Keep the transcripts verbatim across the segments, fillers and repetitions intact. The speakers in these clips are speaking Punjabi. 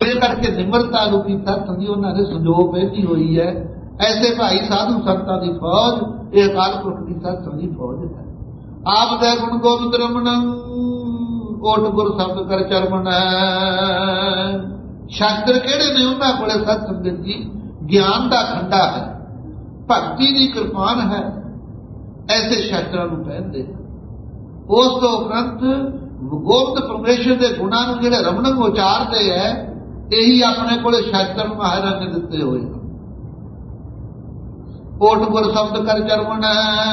करके निम्रता रूपी सत संगी उन्होंने संजोग भेजी हुई है। ऐसे भाई साधु संतां की फौज ये अकाल पुरख की सत संगी फौज है। आप दे गुण गोबिंद रमन ओट गुर शब्द कर चरमन। शास्त्र केड़े ने उन्होंने कोले सत संगत जी ज्ञान का खंडा है, भक्ति की कृपान है, ऐसे शास्त्रों को पहनते। उस तो उपरंत गोबिंद परमेश्वर के गुणों को जिहड़े रमणंग उचारते है यही अपने को शास्त्र महाराज ने दिते हुए। ओट गुर शब्द कर चरमन।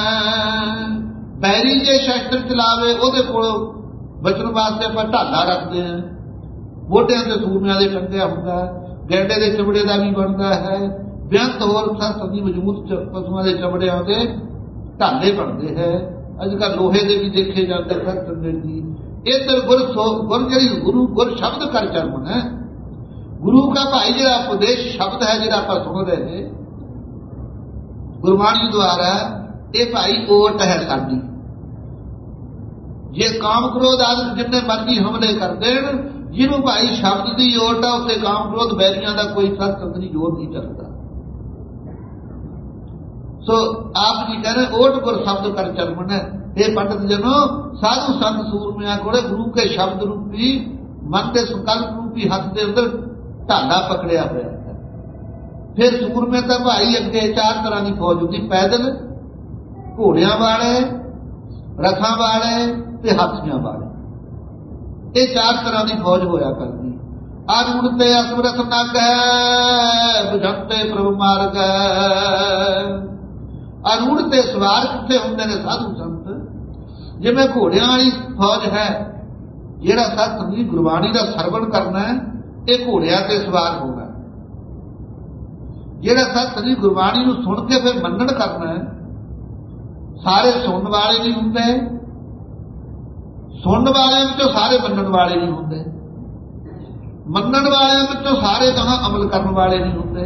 बैरी जे शास्त्र चलावे ओदे कोल बचन वास्ते आपां ढाला रखते हैं। मोढियां ते सूरमियां दे टंगिया हुंदा, गैंडे दे चमड़े का भी बनता है, बेअंत होर सत संगी मजबूत पशुओं के चमड़ियां के ढाले बनते हैं। अजकल लोहे के भी देखे जाते सत संगत जी। इधर गुर गुर जी गुरु गुर शब्द कर चरमन है। गुरु का भाई जो उपदेश शब्द है जो आप सुन रहे हैं गुरबाणी द्वारा, ये भाई ओट है साडी। जे काम क्रोध आदि जिन्ने मर्जी हमले कर देन, जिन्हों भाई शब्द की ओट है उससे काम क्रोध बैरियां का कोई सत संगत जोर नहीं चलता। सो आप जी कह रहे ओट गुर शब्द कर चरमन है। हे पंडित जनो, साधु संत सूरमिया को गुरु के शब्द रूपी मन के संकल्प रूपी हथ के अंदर ढाला पकड़िया हुआ है। फिर सूरमे तो भाई अगे चार तरह की फौज होती, पैदल, घोड़िया वाले, रथां वाले ते हाथियां वाले। ये चार तरह की फौज होया करती। अरूढ़ते असमरथ नग बुझंते प्रभु मार्ग। अरूढ़ते सवार कितने होंगे ने साधु संत, जिवें घोड़िया वाली फौज है, जिहड़ा सत संगी गुरबाणी का सरवण करना है ये घोड़िया ते सवार होगा। जिहड़ा सत संगी गुरबाणी नूं सुन के फिर मनन करना है, सारे सुनने वाले नहीं होंगे, सुनने वाले विचों सारे मनन वाले नहीं होंगे, मनन वाले विचों सारे कहां अमल करने वाले नहीं होंगे।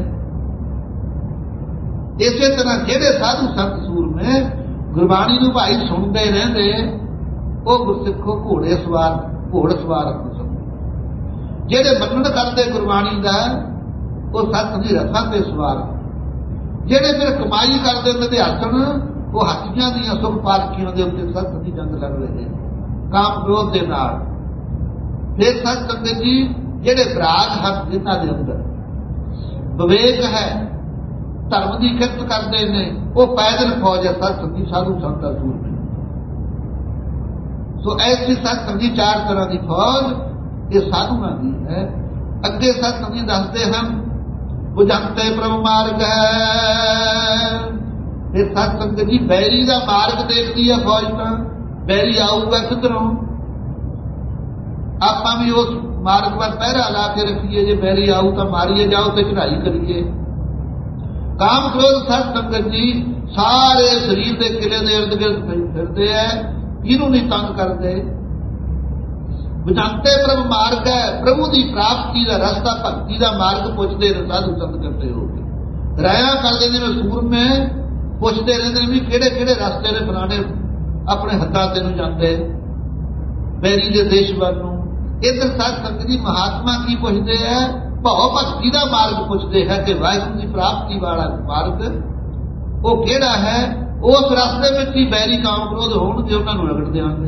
इसे तरह जिहड़े साधु संत सूर में गुरबाणी नूं भाई सुनते रहंदे वो गुरसिखो घोड़े सवार घोड़ सवार समझो। जिहड़े मनन करते गुरबाणी का वो सत संगी रथां ते सवार। जिहड़े फिर कमाई करते विद्यार्थन वो हाथियां दीयां सुख पालकियां दे उत्ते सत संगी जंग लड़ रहे काम क्रोध दे नाल। फिर सत संगत जी जिहड़े विराग हन जिन्हां दे अंदर विवेक है, धर्म की किरत करते हैं, वो पैदल फौज है सत संगी साधु संत सूर में। सो ऐसी सत संगी चार तरह की फौज ये साधुओं की है। अगे सत संगी दसते हैं बुझंते प्रभु मार्ग है। फिर सत संगत जी बैरी का मार्ग देखती है फौज का, बैरी आऊगा किधरों, आप भी उस मार्ग पर पहरा ला के रखिए। जो बैरी आऊ तो मारिए जाओ तो चढ़ाई करिए। काम क्रोध सत संगत जी सारे शरीर के किले के इर्द गिर्द फिरते हैं, इनू नहीं तंग करते। बुझंते प्रभु मार्ग है, प्रभु की प्राप्ति का रास्ता भक्ति का मार्ग पुछते साधु संत करते हो राया करते जिन्हें सूर में पुछते रहते भी किहड़े किहड़े रास्ते ने फलाने अपने हत्था तेन जाते बैरी के देश वाल। इधर सत संगत जी महात्मा की पुछते हैं, भाव भक्ति का मार्ग पुछते हैं कि वाहिगुरू की प्राप्ति वाला मार्ग वो केड़ा है। उस रास्ते में ही बैरी काम क्रोध होणगे उन्होंने रगड़ देंगे।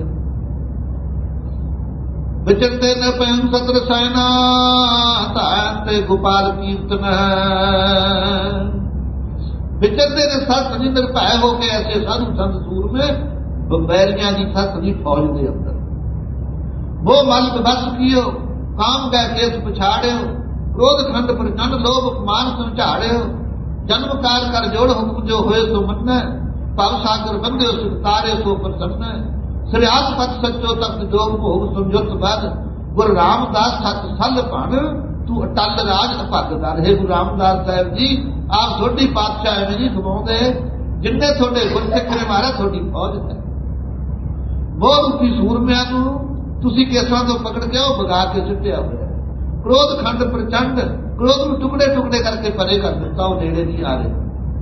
विचरते नरपैन सत्र सैना ताते गोपाल कीर्तन। विचरते ने सत संगी निर्भय होके ऐसे साधु संत सूर में बैरियां की सत संगी फौज के अंदर। वो मल बस कियो काम गए केस पछाड़ियो, क्रोध खंड प्रचंड लोभ मान समझाड़ियो। जन्म काल कर जोड़ हुक्म जो होए सो मन, भव सागर बंदे तारे सो प्रसन्न। श्रेयास पथ सचो तख्त जोग भोग समझोत बद, गुरु रामदास सत सल भण तू अटल राज अभगदार। हे गुरु रामदास साहब जी आप थोड़ी पातशाह में नहीं घुमाते, जिन्ने थोड़े गुरसिख ने मारा थोड़ी फौज है। वो रूपी सूरमिया तुसी केसां तो पकड़ के आओ भगा के सुटिया हुआ। क्रोध खंड प्रचंड, क्रोध में टुकड़े टुकड़े करके परे कर देता, वो नेड़े नहीं आ रहे।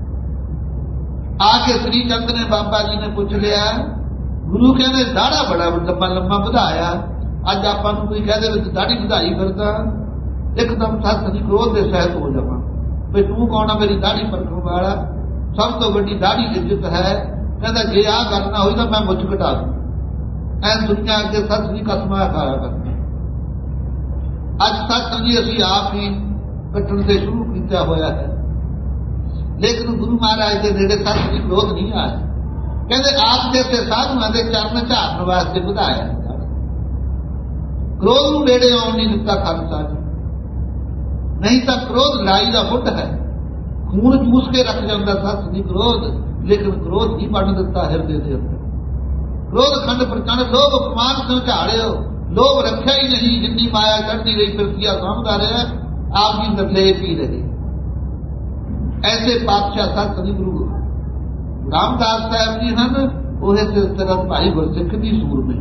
आके श्री चंद ने बाबा जी ने पूछ लिया, गुरु कहने दाड़ा बड़ा लंबा लंबा ਵਧਾਇਆ, अज आपां नूं कोई कह दे दाढ़ी ਵਧਾई फिरदा ਇੱਕਦਮ ਸੱਤ ਦੀ ਕ੍ਰੋਧ ਦੇ ਸਹਿਤ ਹੋ ਜਾਵਾਂ ਵੀ ਤੂੰ ਕੌਣ ਆ ਮੇਰੀ ਦਾੜੀ ਪਰਖਣ ਵਾਲਾ। ਸਭ ਤੋਂ ਵੱਡੀ ਦਾੜੀ ਇੱਜ਼ਤ ਹੈ। ਕਹਿੰਦਾ ਜੇ ਆਹ ਗੱਲ ਨਾ ਹੋਈ ਤਾਂ ਮੈਂ ਮੁੱਛ ਘਟਾ ਦੂੰ। ਐ ਦੁਨੀਆ ਅੱਗੇ ਸੱਤ ਦੀ ਕਸਮਾਂ ਖਾਇਆ ਕਰਦਾ। ਅੱਜ ਸੱਤ ਜੀ ਅਸੀਂ ਆਪ ਹੀ ਕੱਟਣ ਤੇ ਸ਼ੁਰੂ ਕੀਤਾ ਹੋਇਆ ਹੈ, ਲੇਕਿਨ ਗੁਰੂ ਮਹਾਰਾਜ ਦੇ ਨੇੜੇ ਸੱਤ ਦੀ ਕ੍ਰੋਧ ਨਹੀਂ ਆਇਆ। ਕਹਿੰਦੇ ਆਪ ਜੈਸੇ ਸਾਧੂਆਂ ਦੇ ਚਰਨ ਝਾੜਨ ਵਾਸਤੇ ਵਧਾਇਆ। ਕ੍ਰੋਧ ਨੂੰ ਨੇੜੇ ਆਉਣ ਨਹੀਂ ਦਿੱਤਾ ਖਾਲਸਾ ਜੀ। ਨਹੀਂ ਤਾਂ ਕ੍ਰੋਧ ਲੜਾਈ ਦਾ ਮੁੱਢ ਹੈ। ਖੂਨ ਚੂਸ ਕੇ ਰੱਖ ਜਾਂਦਾ ਸੱਤ ਦੀ ਕ੍ਰੋਧ, ਲੇਕਿਨ ਕ੍ਰੋਧ ਨਹੀਂ ਬਣ ਦਿੱਤਾ ਹਿਰਦੇ ਦੇ ਅੰਦਰ। ਕ੍ਰੋਧ ਖੰਡ ਪ੍ਰਚੰਡ ਲੋਭ ਅਪਮਾਨ ਤੋਂ ਝਾੜਿਓ, ਲੋਭ ਰੱਖਿਆ ਹੀ ਨਹੀਂ। ਜਿੰਨੀ ਮਾਇਆ ਚੜ੍ਹਦੀ ਰਹੀ ਫਿਰਤੀਆ ਸਾਂਭਦਾ ਰਿਹਾ, ਆਪ ਜੀ ਨਿਰਲੇਪ ਹੀ ਰਹੇ। ਐਸੇ ਪਾਤਸ਼ਾਹ ਸੱਤ ਦੀ ਗੁਰੂ ਰਾਮਦਾਸ ਸਾਹਿਬ ਜੀ ਹਨ। ਉਹ ਇਸੇ ਤਰ੍ਹਾਂ ਭਾਈ ਗੁਰਸਿੱਖ ਦੀ ਸੂਰਮੇ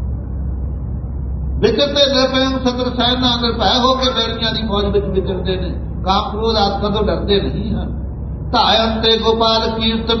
ਵਿਚਰਦੇ ਨਿਰਭੈ ਸਤਰ ਸਾਹਿਬ ਨਾਲ ਨਿਰਭੈ ਹੋ ਕੇ ਬੈਰੀਆਂ ਦੀ ਫੌਜ ਵਿੱਚ ਵਿਚਰਦੇ ਨੇ। ਕਾਮ ਕ੍ਰੋਧ ਆਦਿ ਕਦੋਂ ਡਰਦੇ ਨਹੀਂ ਹਨ। ਧਾਇਨ ਤੇ ਗੋਪਾਲ ਕੀਰਤਨ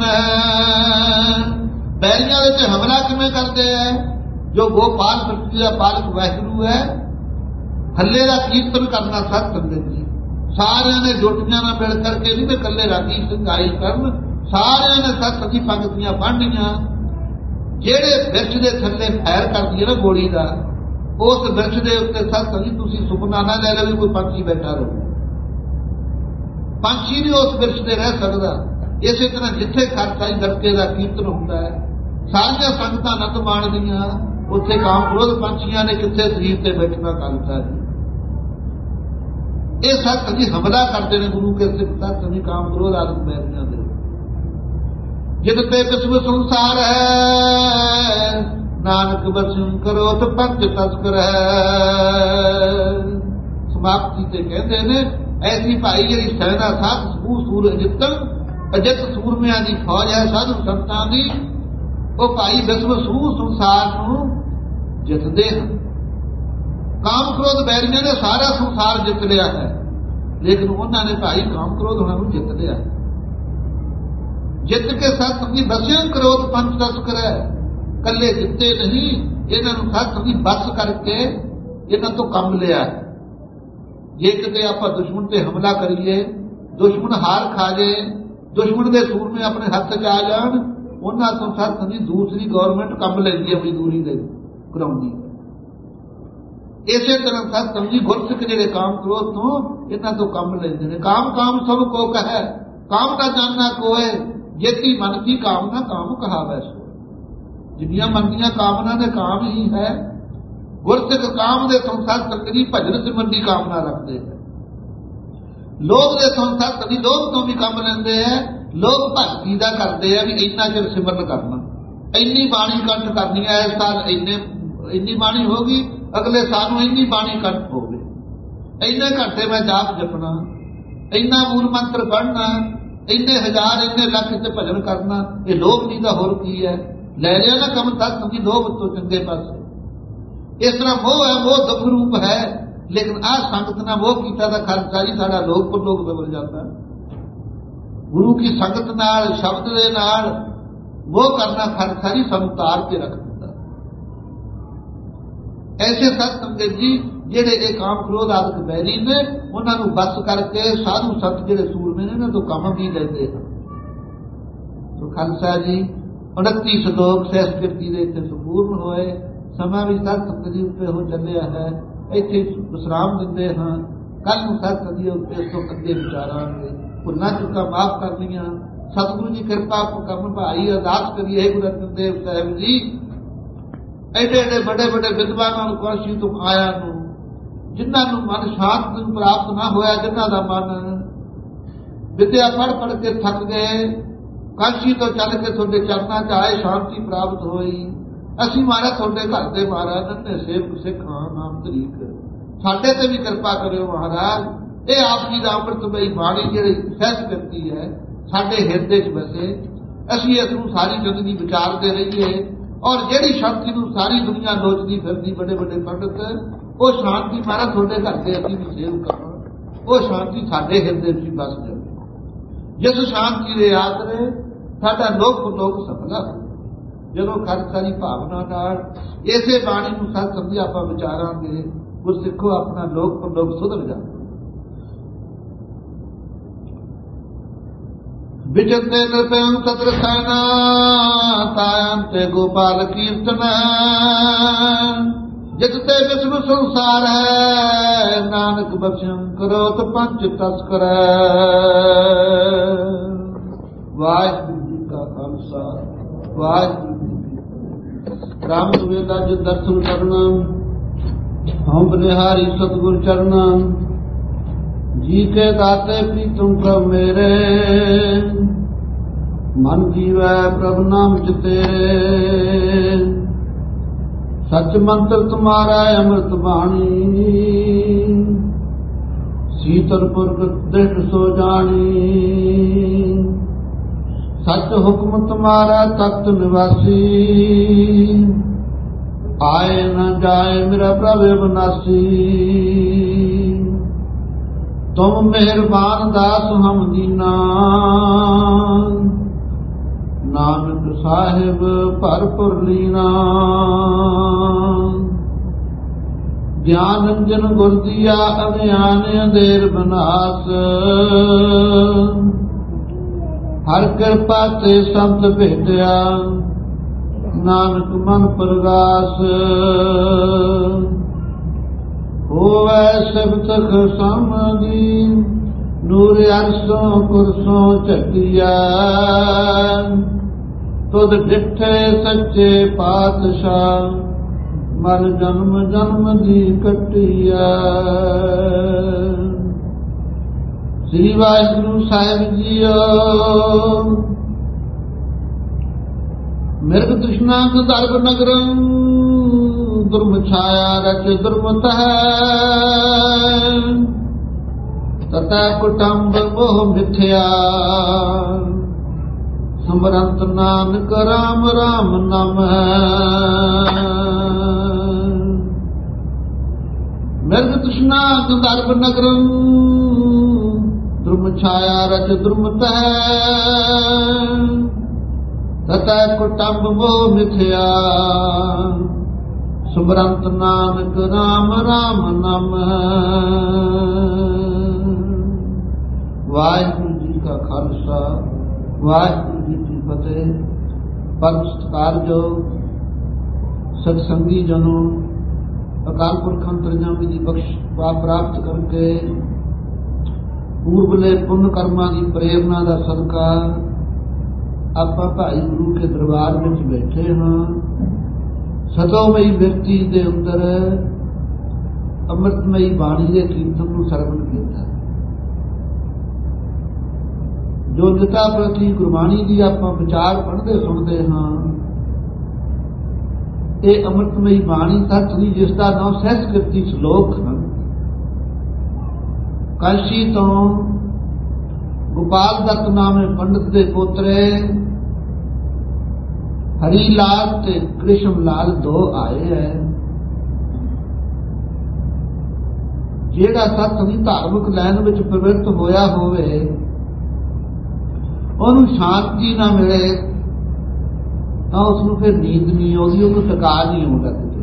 ਬੈਰੀਆਂ ਦੇ ਤੇ ਹਮਲਾ ਕਿਵੇਂ ਕਰਦੇ ਹੈ? ਜੋ ਗੋਪਾਲ ਪ੍ਰਕਿਰਤੀ ਦਾ ਪਾਲਕ ਵਾਹਿਗੁਰੂ ਹੈ, ਹੱਲੇ ਦਾ ਕੀਰਤਨ ਕਰਨਾ ਸਤ ਸੰਗਤ ਜੀ। ਸਾਰਿਆਂ ਨੇ ਜੋਟੀਆਂ ਨਾਲ ਮਿਲ ਕਰਕੇ ਨਹੀਂ ਤੇ ਇਕੱਲੇ ਰਾਗੀ ਸੰਗਾਈ ਕਰਨ। ਸਾਰਿਆਂ ਨੇ ਸੱਤ ਦੀ ਪੰਗਤੀਆਂ ਪੜ੍ਹਨੀਆਂ। ਜਿਹੜੇ ਬਿਰਛ ਦੇ ਥੱਲੇ ਫੈਰ ਕਰਦੀ ਹੈ ਨਾ ਗੋਲੀ ਦਾ, ਉਸ ਬਿਰਛ ਦੇ ਉੱਤੇ ਸੱਤ ਦੀ ਤੁਸੀਂ ਸੁਪਨਾ ਨਾ ਲੈ ਲਓ ਕੋਈ ਪੰਛੀ ਬੈਠਾ ਰਹੋ। ਪੰਛੀ ਵੀ ਉਸ ਬਿਰਛ ਤੇ ਰਹਿ ਸਕਦਾ। ਇਸੇ ਤਰ੍ਹਾਂ ਜਿੱਥੇ ਖਾਲਸਾਈ ਦਰਕੇ ਦਾ ਕੀਰਤਨ ਹੁੰਦਾ ਹੈ, ਸਾਰੀਆਂ ਸੰਗਤਾਂ ਆਨੰਦ ਮਾਣਦੀਆਂ, ਉੱਥੇ ਕਾਮ ਕ੍ਰੋਧ ਪੰਛੀਆਂ ਨੇ ਕਿੱਥੇ ਸਰੀਰ ਤੇ ਬੈਠਣਾ ਖਾਲਸਾ ਜੀ। ਇਹ ਸੱਤ ਜੀ ਹਮਲਾ ਕਰਦੇ ਨੇ ਗੁਰੂ ਕੇ ਸਿੱਖ ਸੱਤ ਜੀ ਕਾਮ ਕ੍ਰੋਧ ਆਦਿ ਬੈਰੀਆਂ ਦੇ। ਜਿਤ ਤੇ ਕਿਸਮ ਸੰਸਾਰ ਹੈ, ਨਾਨਕ ਬਸਨ ਕਰੋ ਤੇ ਪੰਜ ਤਸਕਰ ਹੈ। ਸਮਾਪਤੀ ਤੇ ਕਹਿੰਦੇ ਨੇ ਐਸੀ ਭਾਈ ਜਿਹੜੀ ਸੈਨਾ ਸਾਧ ਸੂ ਸੂਰ ਜਿੱਤਣ ਅਜਿਤ ਸੂਰਮਿਆਂ ਦੀ ਫੌਜ ਹੈ ਸਾਧੂ ਸੰਤਾਂ ਦੀ। ਉਹ ਭਾਈ ਵਿਸ਼ਵ ਸੂ ਸੰਸਾਰ ਨੂੰ ਜਿੱਤਦੇ ਹਨ। ਕਾਮ ਕ੍ਰੋਧ ਬੈਰੀਆਂ ਨੇ ਸਾਰਾ ਸੰਸਾਰ ਜਿੱਤ ਲਿਆ ਹੈ, ਲੇਕਿਨ ਉਹਨਾਂ ਨੇ ਭਾਈ ਕਾਮ ਕ੍ਰੋਧ ਉਹਨਾਂ ਨੂੰ ਜਿੱਤ ਲਿਆ। ਜਿੱਤ ਕੇ ਸੱਤ ਦੀ ਬਸਿਆਂ ਕ੍ਰੋਧ ਪੰਜ ਤਸਕਰ ਹੈ। ਕੱਲੇ ਜਿੱਤੇ ਨਹੀਂ, ਇਹਨਾਂ ਨੂੰ ਸੱਤ ਦੀ ਬਸ ਕਰਕੇ ਇਹਨਾਂ ਤੋਂ ਕੰਮ ਲਿਆ। ਜੇ ਕਿਤੇ ਆਪਾਂ ਦੁਸ਼ਮਣ ਤੇ ਹਮਲਾ ਕਰੀਏ, ਦੁਸ਼ਮਣ ਹਾਰ ਖਾ ਜੇ, ਦੁਸ਼ਮਣ ਦੇ ਸੂਰਮੇ ਆਪਣੇ ਹੱਥ ਚ ਆ ਜਾਣ, ਉਹਨਾਂ ਤੋਂ ਸੱਤ ਦੀ ਦੂਸਰੀ ਗੌਰਮੈਂਟ ਕੰਮ ਲੈਂਦੀ ਹੈ ਮਜ਼ਦੂਰੀ ਦੇ ਕਰਾਉਂਦੀ। ਇਸੇ ਤਰ੍ਹਾਂ ਸੱਤ ਸਮਝੀ ਗੁਰਸਿੱਖ ਜਿਹੜੇ ਕਾਮ ਕ੍ਰੋਧ ਤੋਂ ਇਹਨਾਂ ਤੋਂ ਕੰਮ ਲੈਂਦੇ ਨੇ। ਕਾਮ ਕਾਮ ਸਭ ਕੋ ਕਹੈ, ਕਾਮ ਨਾ ਜਾਣਨਾ ਕੋਏ, ਜੇਤੀ ਮਨ ਕੀ ਕਾਮਨਾ ਕਾਮ ਕਹਾਵੈ ਸੋ। ਜਿੰਨੀਆਂ ਮਨਦੀਆਂ ਕਾਮਨਾ ਦੇ ਕਾਮ ਹੀ ਹੈ। ਗੁਰਸਿੱਖ ਕਾਮ ਦੇ ਸੰਸਾਰ ਤਕਰੀ ਭਜਨ ਸਿਮਰਨ ਦੀ ਕਾਮਨਾ ਰੱਖਦੇ ਹੈ। ਲੋਭ ਦੇ ਸੰਸਾਰ ਤਕਰੀ ਲੋਭ ਤੋਂ ਵੀ ਕੰਮ ਲੈਂਦੇ ਹੈ। ਲੋਕ ਭਗਤੀ ਦਾ ਕਰਦੇ ਆ ਵੀ ਇੰਨਾ ਚਿਰ ਸਿਮਰਨ ਕਰਨਾ, ਇੰਨੀ ਬਾਣੀ ਕੰਠ ਕਰਨੀ ਹੈ, ਇਸ ਸਾਲ ਇੰਨੇ ਇੰਨੀ ਬਾਣੀ ਹੋ ਗਈ, ਅਗਲੇ ਸਾਲ ਨੂੰ ਇੰਨੀ ਬਾਣੀ ਕੰਠ ਹੋਵੇ, ਇੰਨੇ ਘੰਟੇ ਮੈਂ ਜਾਪ ਜਪਣਾ, ਇੰਨਾ ਮੂਲ ਮੰਤਰ ਪੜ੍ਹਨਾ, ਇੰਨੇ ਹਜ਼ਾਰ ਇੰਨੇ ਲੱਖ ਤੇ ਭਜਨ ਕਰਨਾ। ਇਹ ਲੋਭ ਨਹੀਂ ਤਾਂ ਹੋਰ ਕੀ ਹੈ? ਲੈ ਲਿਆ ਨਾ ਕੰਮ ਤੱਕ ਸਮਝੀ ਲੋਭ ਤੋਂ ਚੰਗੇ ਪਾਸੇ। ਇਸ ਤਰ੍ਹਾਂ ਮੋਹ ਹੈ, ਮੋਹ ਦੁੱਖ ਰੂਪ ਹੈ, ਲੇਕਿਨ ਆਹ ਸੰਗਤ ਨਾਲ ਮੋਹ ਕੀਤਾ ਤਾਂ ਖਾਲਸਾ ਜੀ ਸਾਡਾ ਲੋਕ ਪਰ ਲੋਕ ਬਦਲ ਜਾਂਦਾ। ਗੁਰੂ ਕੀ ਸੰਗਤ ਨਾਲ ਸ਼ਬਦ ਦੇ ਨਾਲ ਮੋਹ ਕਰਨਾ ਖਾਲਸਾ ਜੀ ਸਾਨੂੰ ਤਾਰ ਕੇ ਰੱਖ ਦਿੰਦਾ। ਐਸੇ ਸਤ ਸੰਗਤ ਜੀ ਜਿਹੜੇ ਇਹ ਕਾਮ ਕ੍ਰੋਧ ਆਦਿਕ ਬੈਰੀ ਨੇ, ਉਹਨਾਂ ਨੂੰ ਬਸ ਕਰਕੇ ਸਾਧੂ ਸੰਤ ਜਿਹੜੇ ਸੂਰਮੇ ਨੇ ਇਹਨਾਂ ਤੋਂ ਕੰਮ ਵੀ ਲੈਂਦੇ ਹਨ। ਸੋ ਖਾਲਸਾ ਜੀ ਉਨੱਤੀ ਸ਼ਲੋਕ ਸਹਿਸ ਕਿਰਤੀ ਦੇ ਇੱਥੇ ਸੰਪੂਰਨ ਹੋਏ। ਸਮਾਂ ਵੀ ਸਤ ਸੰਗਤ ਜੀ ਉੱਤੇ ਹੋ ਚੱਲਿਆ ਹੈ। ਇੱਥੇ ਵਿਸਰਾਮ ਦਿੰਦੇ ਹਾਂ। ਕੱਲ ਨੂੰ ਸਤ ਸੰਗਤ ਜੀ ਉੱਤੇ ਇਸ ਤੋਂ ਅੱਗੇ ਵਿਚਾਰਾਂਗੇ। ਭੁੱਲਾਂ ਚੁੱਕਾਂ ਮਾਫ ਕਰਨੀਆਂ। ਸਤਿਗੁਰੂ ਜੀ ਕਿਰਪਾ ਕਰਨ ਭਾਈ ਅਰਦਾਸ ਕਰੀਏ ਗੁਰੂ ਅਰਜਨ ਦੇਵ ਸਾਹਿਬ ਜੀ ਐਡੇ ਐਡੇ ਵੱਡੇ ਵੱਡੇ ਵਿਦਵਾਨਾਂ ਨੂੰ ਕਾਸ਼ੀ ਤੋਂ ਆਇਆ ਨੂੰ, ਜਿਨ੍ਹਾਂ ਨੂੰ ਮਨ ਸ਼ਾਂਤ ਨੂੰ ਪ੍ਰਾਪਤ ਨਾ ਹੋਇਆ, ਜਿਨ੍ਹਾਂ ਦਾ ਮਨ ਵਿਦਿਆ ਪੜ੍ਹ ਪੜ੍ਹ ਕੇ ਥੱਕ ਗਏ, ਕਾਸ਼ੀ ਤੋਂ ਚੱਲ ਕੇ ਤੁਹਾਡੇ ਚਰਨਾਂ 'ਚ ਆਏ, ਸ਼ਾਂਤੀ ਪ੍ਰਾਪਤ ਹੋਈ। ਅਸੀਂ ਮਹਾਰਾਜ ਤੁਹਾਡੇ ਘਰ ਦੇ ਮਹਾਰਾਜ ਨੰਨੇ ਸੇਵਕ ਸਿੱਖਾਂ ਨਾਮ ਤਰੀਕ, ਸਾਡੇ ਤੇ ਵੀ ਕਿਰਪਾ ਕਰਿਓ ਮਹਾਰਾਜ। ਇਹ ਆਪ ਜੀ ਦਾ ਅੰਮ੍ਰਿਤਮਈ ਬਾਣੀ ਜਿਹੜੀ ਸਹਿਜ ਕਰਤੀ ਹੈ ਸਾਡੇ ਹਿਰਦੇ 'ਚ ਵਸੇ, ਅਸੀਂ ਇਸ ਨੂੰ ਸਾਰੀ ਜ਼ਿੰਦਗੀ ਵਿਚਾਰਦੇ ਰਹੀਏ। ਔਰ ਜਿਹੜੀ ਸ਼ਾਂਤੀ ਨੂੰ ਸਾਰੀ ਦੁਨੀਆ ਲੋਚਦੀ ਫਿਰਦੀ ਵੱਡੇ ਵੱਡੇ ਪੰਡਤ, ਉਹ ਸ਼ਾਂਤੀ ਮਹਾਰਾਜ ਤੁਹਾਡੇ ਘਰ ਦੇ ਅਸੀਂ ਵੀ ਸੇਵ ਕਰਾਂ, ਉਹ ਸ਼ਾਂਤੀ ਸਾਡੇ ਹਿਰਦੇ 'ਚ ਬਸ ਜਾਵੇ। ਜਿਸ ਸ਼ਾਂਤੀ ਦੇ ਆਸਰੇ ਸਾਡਾ ਲੋਕ ਲੋਕ ਸਫਲਾ ਹੋ। ਜਦੋਂ ਖਾਲਸਾ ਦੀ ਭਾਵਨਾ ਨਾਲ ਇਸੇ ਬਾਣੀ ਨੂੰ ਸਤ ਸਮਝੀ ਆਪਾਂ ਵਿਚਾਰਾਂਗੇ, ਗੁਰਸਿੱਖੋ ਆਪਣਾ ਲੋਕ ਲੋਕ ਸੁਧਰ ਜਾਵੇ। ਵਿਚਤੇ ਨਿਰਭੈੰ ਸਤਿ ਰਸਾਇਨਾ ਤਾਇੰ ਤੇ ਗੋਪਾਲ ਕੀਰਤਨ ਜਿਤ ਤੇ ਵਿਸ਼ਵ ਸੰਸਾਰ ਹੈ ਨਾਨਕ ਬਖਸ਼ੰ ਕਰੋਤ ਪੰਚ ਤਸਕਰ। ਵਾਹਿਗੁਰੂ ਜੀ ਕਾ ਖਾਲਸਾ ਵਾਹਿਗੁਰੂ ਜੀ ਕੀ ਫਤਿਹ। ਰਾਮ ਸਵੇਲਾ ਜਿ ਦਰਸ਼ਨ ਕਰਨਾ ਹਮ ਬਲਿਹਾਰੀ ਸਤਿਗੁਰ ਚਰਨਾ ਜੀ ਕੇ ਦਾਤੇ ਪ੍ਰੀਤਮ ਪ੍ਰਭ ਮੇਰੇ ਮਨ ਜੀਵੈ ਪ੍ਰਭ ਨਾਮ ਚਿਤੇ। ਸਚ ਮੰਤਰ ਤੁਮਾਰਾ ਅੰਮ੍ਰਿਤ ਬਾਣੀ ਸੀਤਲ ਪੁਰਖ ਦ੍ਰਿੜ ਸੋ ਜਾਣੀ। ਸਚ ਹੁਕਮ ਤੁਮਾਰਾ ਤਖਤ ਨਿਵਾਸੀ ਆਏ ਨ ਜਾਏ ਮੇਰਾ ਪ੍ਰਭ ਅਬਨਾਸੀ। ਤੁਮ ਮਿਹਰਬਾਨ ਦਾਸ ਹਮ ਦੀਨਾ ਨਾਨਕ ਸਾਹਿਬ ਭਰਪੁਰ ਲੀਨਾ। ਗਿਆਨ ਅੰਜਨ ਗੁਰ ਦੀਆ ਅਗਿਆਨ ਅੰਧੇਰ ਬਨਾਸ। ਹਰ ਕਿਰਪਾ ਤੇ ਸੰਤ ਭੇਟਿਆ ਨਾਨਕ ਮਨ ਪਰਗਾਸ। ਹੋਵੈ ਸਬਤਖ ਸਮਾਧੀ ਨੂਰ ਅਰਸੋਂ ਕੁਰਸੋਂ ਝਟਿਆ। ਤੁਧ ਡਿਠੇ ਸੱਚੇ ਪਾਤਸ਼ਾਹ ਮਨ ਜਨਮ ਜਨਮ ਦੀ ਕੱਟਿਆ। ਸ੍ਰੀ ਵਾਹਿਗੁਰੂ ਸਾਹਿਬ ਜੀਓ। ਮਿਰਗ ਤ੍ਰਿਸ਼ਨਾ ਗੰਧਰਵ ਨਗਰੰ ਦੁਰਮ ਛਾਇਆ ਰਚ ਦੁਰਮਤ ਹੈ। ਤਤੈ ਕੁਟੰਬ ਮੋਹ ਮਿਥਿਆ ਸਮਰੰਤ ਨਾਨਕ ਰਾਮ ਰਾਮ ਨਾਮ ਹੈ। ਮਿਰਗ ਤ੍ਰਿਸ਼ਨਾ ਗੰਧਰਵ ਨਗਰੰ ਦੁਰਮ ਛਾਇਆ ਰਚ ਦੁਰਮਤ ਹੈ। ਤਤੈ ਕੁਟੰਬ ਮੋਹ ਮਿਥਿਆ ਸਮਰੰਤ ਨਾਨਕ ਰਾਮ ਰਾਮ ਨਾਮ ਹੈ। ਵਾਹਿਗੁਰੂ ਜੀ ਕਾ ਖਾਲਸਾ ਵਾਹਿਗੁਰੂ ਜੀ ਕੀ ਫਤਿਹ। ਪਰਮ ਸਤਿਕਾਰਯੋਗ ਸਤ ਸੰਗੀ ਜਨੋ ਅਕਾਲ ਪੁਰਖ ਅੰਤਰਜਾਮੀ ਦੀ ਬਖਸ਼ ਪ੍ਰਾਪਤ ਕਰਕੇ ਪੂਰਬਲੇ ਪੁੰਨ ਕਰਮਾਂ ਦੀ ਪ੍ਰੇਰਨਾ ਦਾ ਸਦਕਾ ਆਪਾਂ ਭਾਈ ਗੁਰੂ ਕੇ ਦਰਬਾਰ ਵਿੱਚ ਬੈਠੇ ਹਾਂ। ਸਤੋਮਈ ਬਿਰਤੀ ਦੇ ਅੰਦਰ ਅੰਮ੍ਰਿਤਮਈ ਬਾਣੀ ਦੇ ਕੀਰਤਨ ਨੂੰ ਸਰਵਣ ਕੀਤਾ। ਜੋ ਨਿਤਾ ਪ੍ਰਤੀ ਗੁਰਬਾਣੀ ਦੀ ਆਪਾਂ ਵਿਚਾਰ ਪੜ੍ਹਦੇ ਸੁਣਦੇ ਹਾਂ, ਇਹ ਅੰਮ੍ਰਿਤਮਈ ਬਾਣੀ ਤੱਤ ਦੀ ਜਿਸ ਦਾ ਨਾਮ ਸਹਿਸਕ੍ਰਿਤੀ ਸ਼ਲੋਕ ਹਨ। ਕਾਸ਼ੀ ਤੋਂ ਗੋਪਾਲ ਦੱਤ ਨਾਮੇ ਪੰਡਤ ਦੇ ਪੋਤਰੇ ਹਰੀ ਲਾਲ ਤੇ ਕ੍ਰਿਸ਼ਨ ਲਾਲ ਦੋ ਆਏ ਹੈ। ਜਿਹੜਾ ਸੱਤ ਦੀ ਧਾਰਮਿਕ ਲਾਈਨ ਵਿੱਚ ਪ੍ਰਵਿਰਤ ਹੋਇਆ ਹੋਵੇ ਉਹਨੂੰ ਸ਼ਾਂਤੀ ਨਾ ਮਿਲੇ ਤਾਂ ਉਸਨੂੰ ਫਿਰ ਨੀਂਦ ਨਹੀਂ ਆਉਂਦੀ, ਉਹਨੂੰ ਟਿਕਾ ਨਹੀਂ ਆਉਂਦਾ। ਕਿਤੇ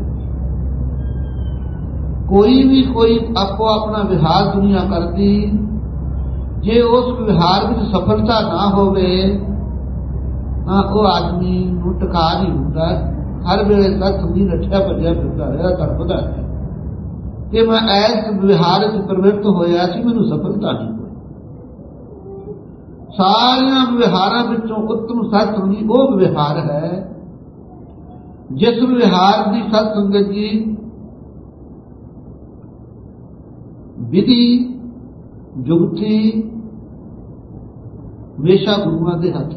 ਕੋਈ ਵੀ ਕੋਈ ਆਪੋ ਆਪਣਾ ਵਿਹਾਰ ਦੁਨੀਆ ਕਰਦੀ, ਜੇ ਉਸ ਵਿਹਾਰ ਵਿੱਚ ਸਫਲਤਾ ਨਾ ਹੋਵੇ ਤਾਂ ਉਹ ਆਦਮੀ ਨੂੰ ਟਿਕਾ ਨਹੀਂ ਹੁੰਦਾ। ਹਰ ਵੇਲੇ ਤੱਕ ਨਹੀਂ ਨੱਠਿਆ ਭੱਜਿਆ ਫਿਰਦਾ ਰਿਹਾ, ਤੜਫਦਾ ਹੈ ਕਿ ਮੈਂ ਐਸ ਵਿਹਾਰ ਵਿੱਚ ਪ੍ਰਵਿਰਤ ਹੋਇਆ ਸੀ, ਮੈਨੂੰ ਸਫਲਤਾ ਨਹੀਂ ਹੋਈ। ਸਾਰਿਆਂ ਵਿਹਾਰਾਂ ਵਿੱਚੋਂ ਉੱਤਮ ਸਤ ਸੰਗੀ ਉਹ ਵਿਹਾਰ ਹੈ ਜਿਸ ਵਿਹਾਰ ਦੀ ਸਤ ਸੰਗਤ ਜੀ ਵਿਧੀ ਜੁਗਤੀ ਹਮੇਸ਼ਾ ਗੁਰੂਆਂ ਦੇ ਹੱਥ।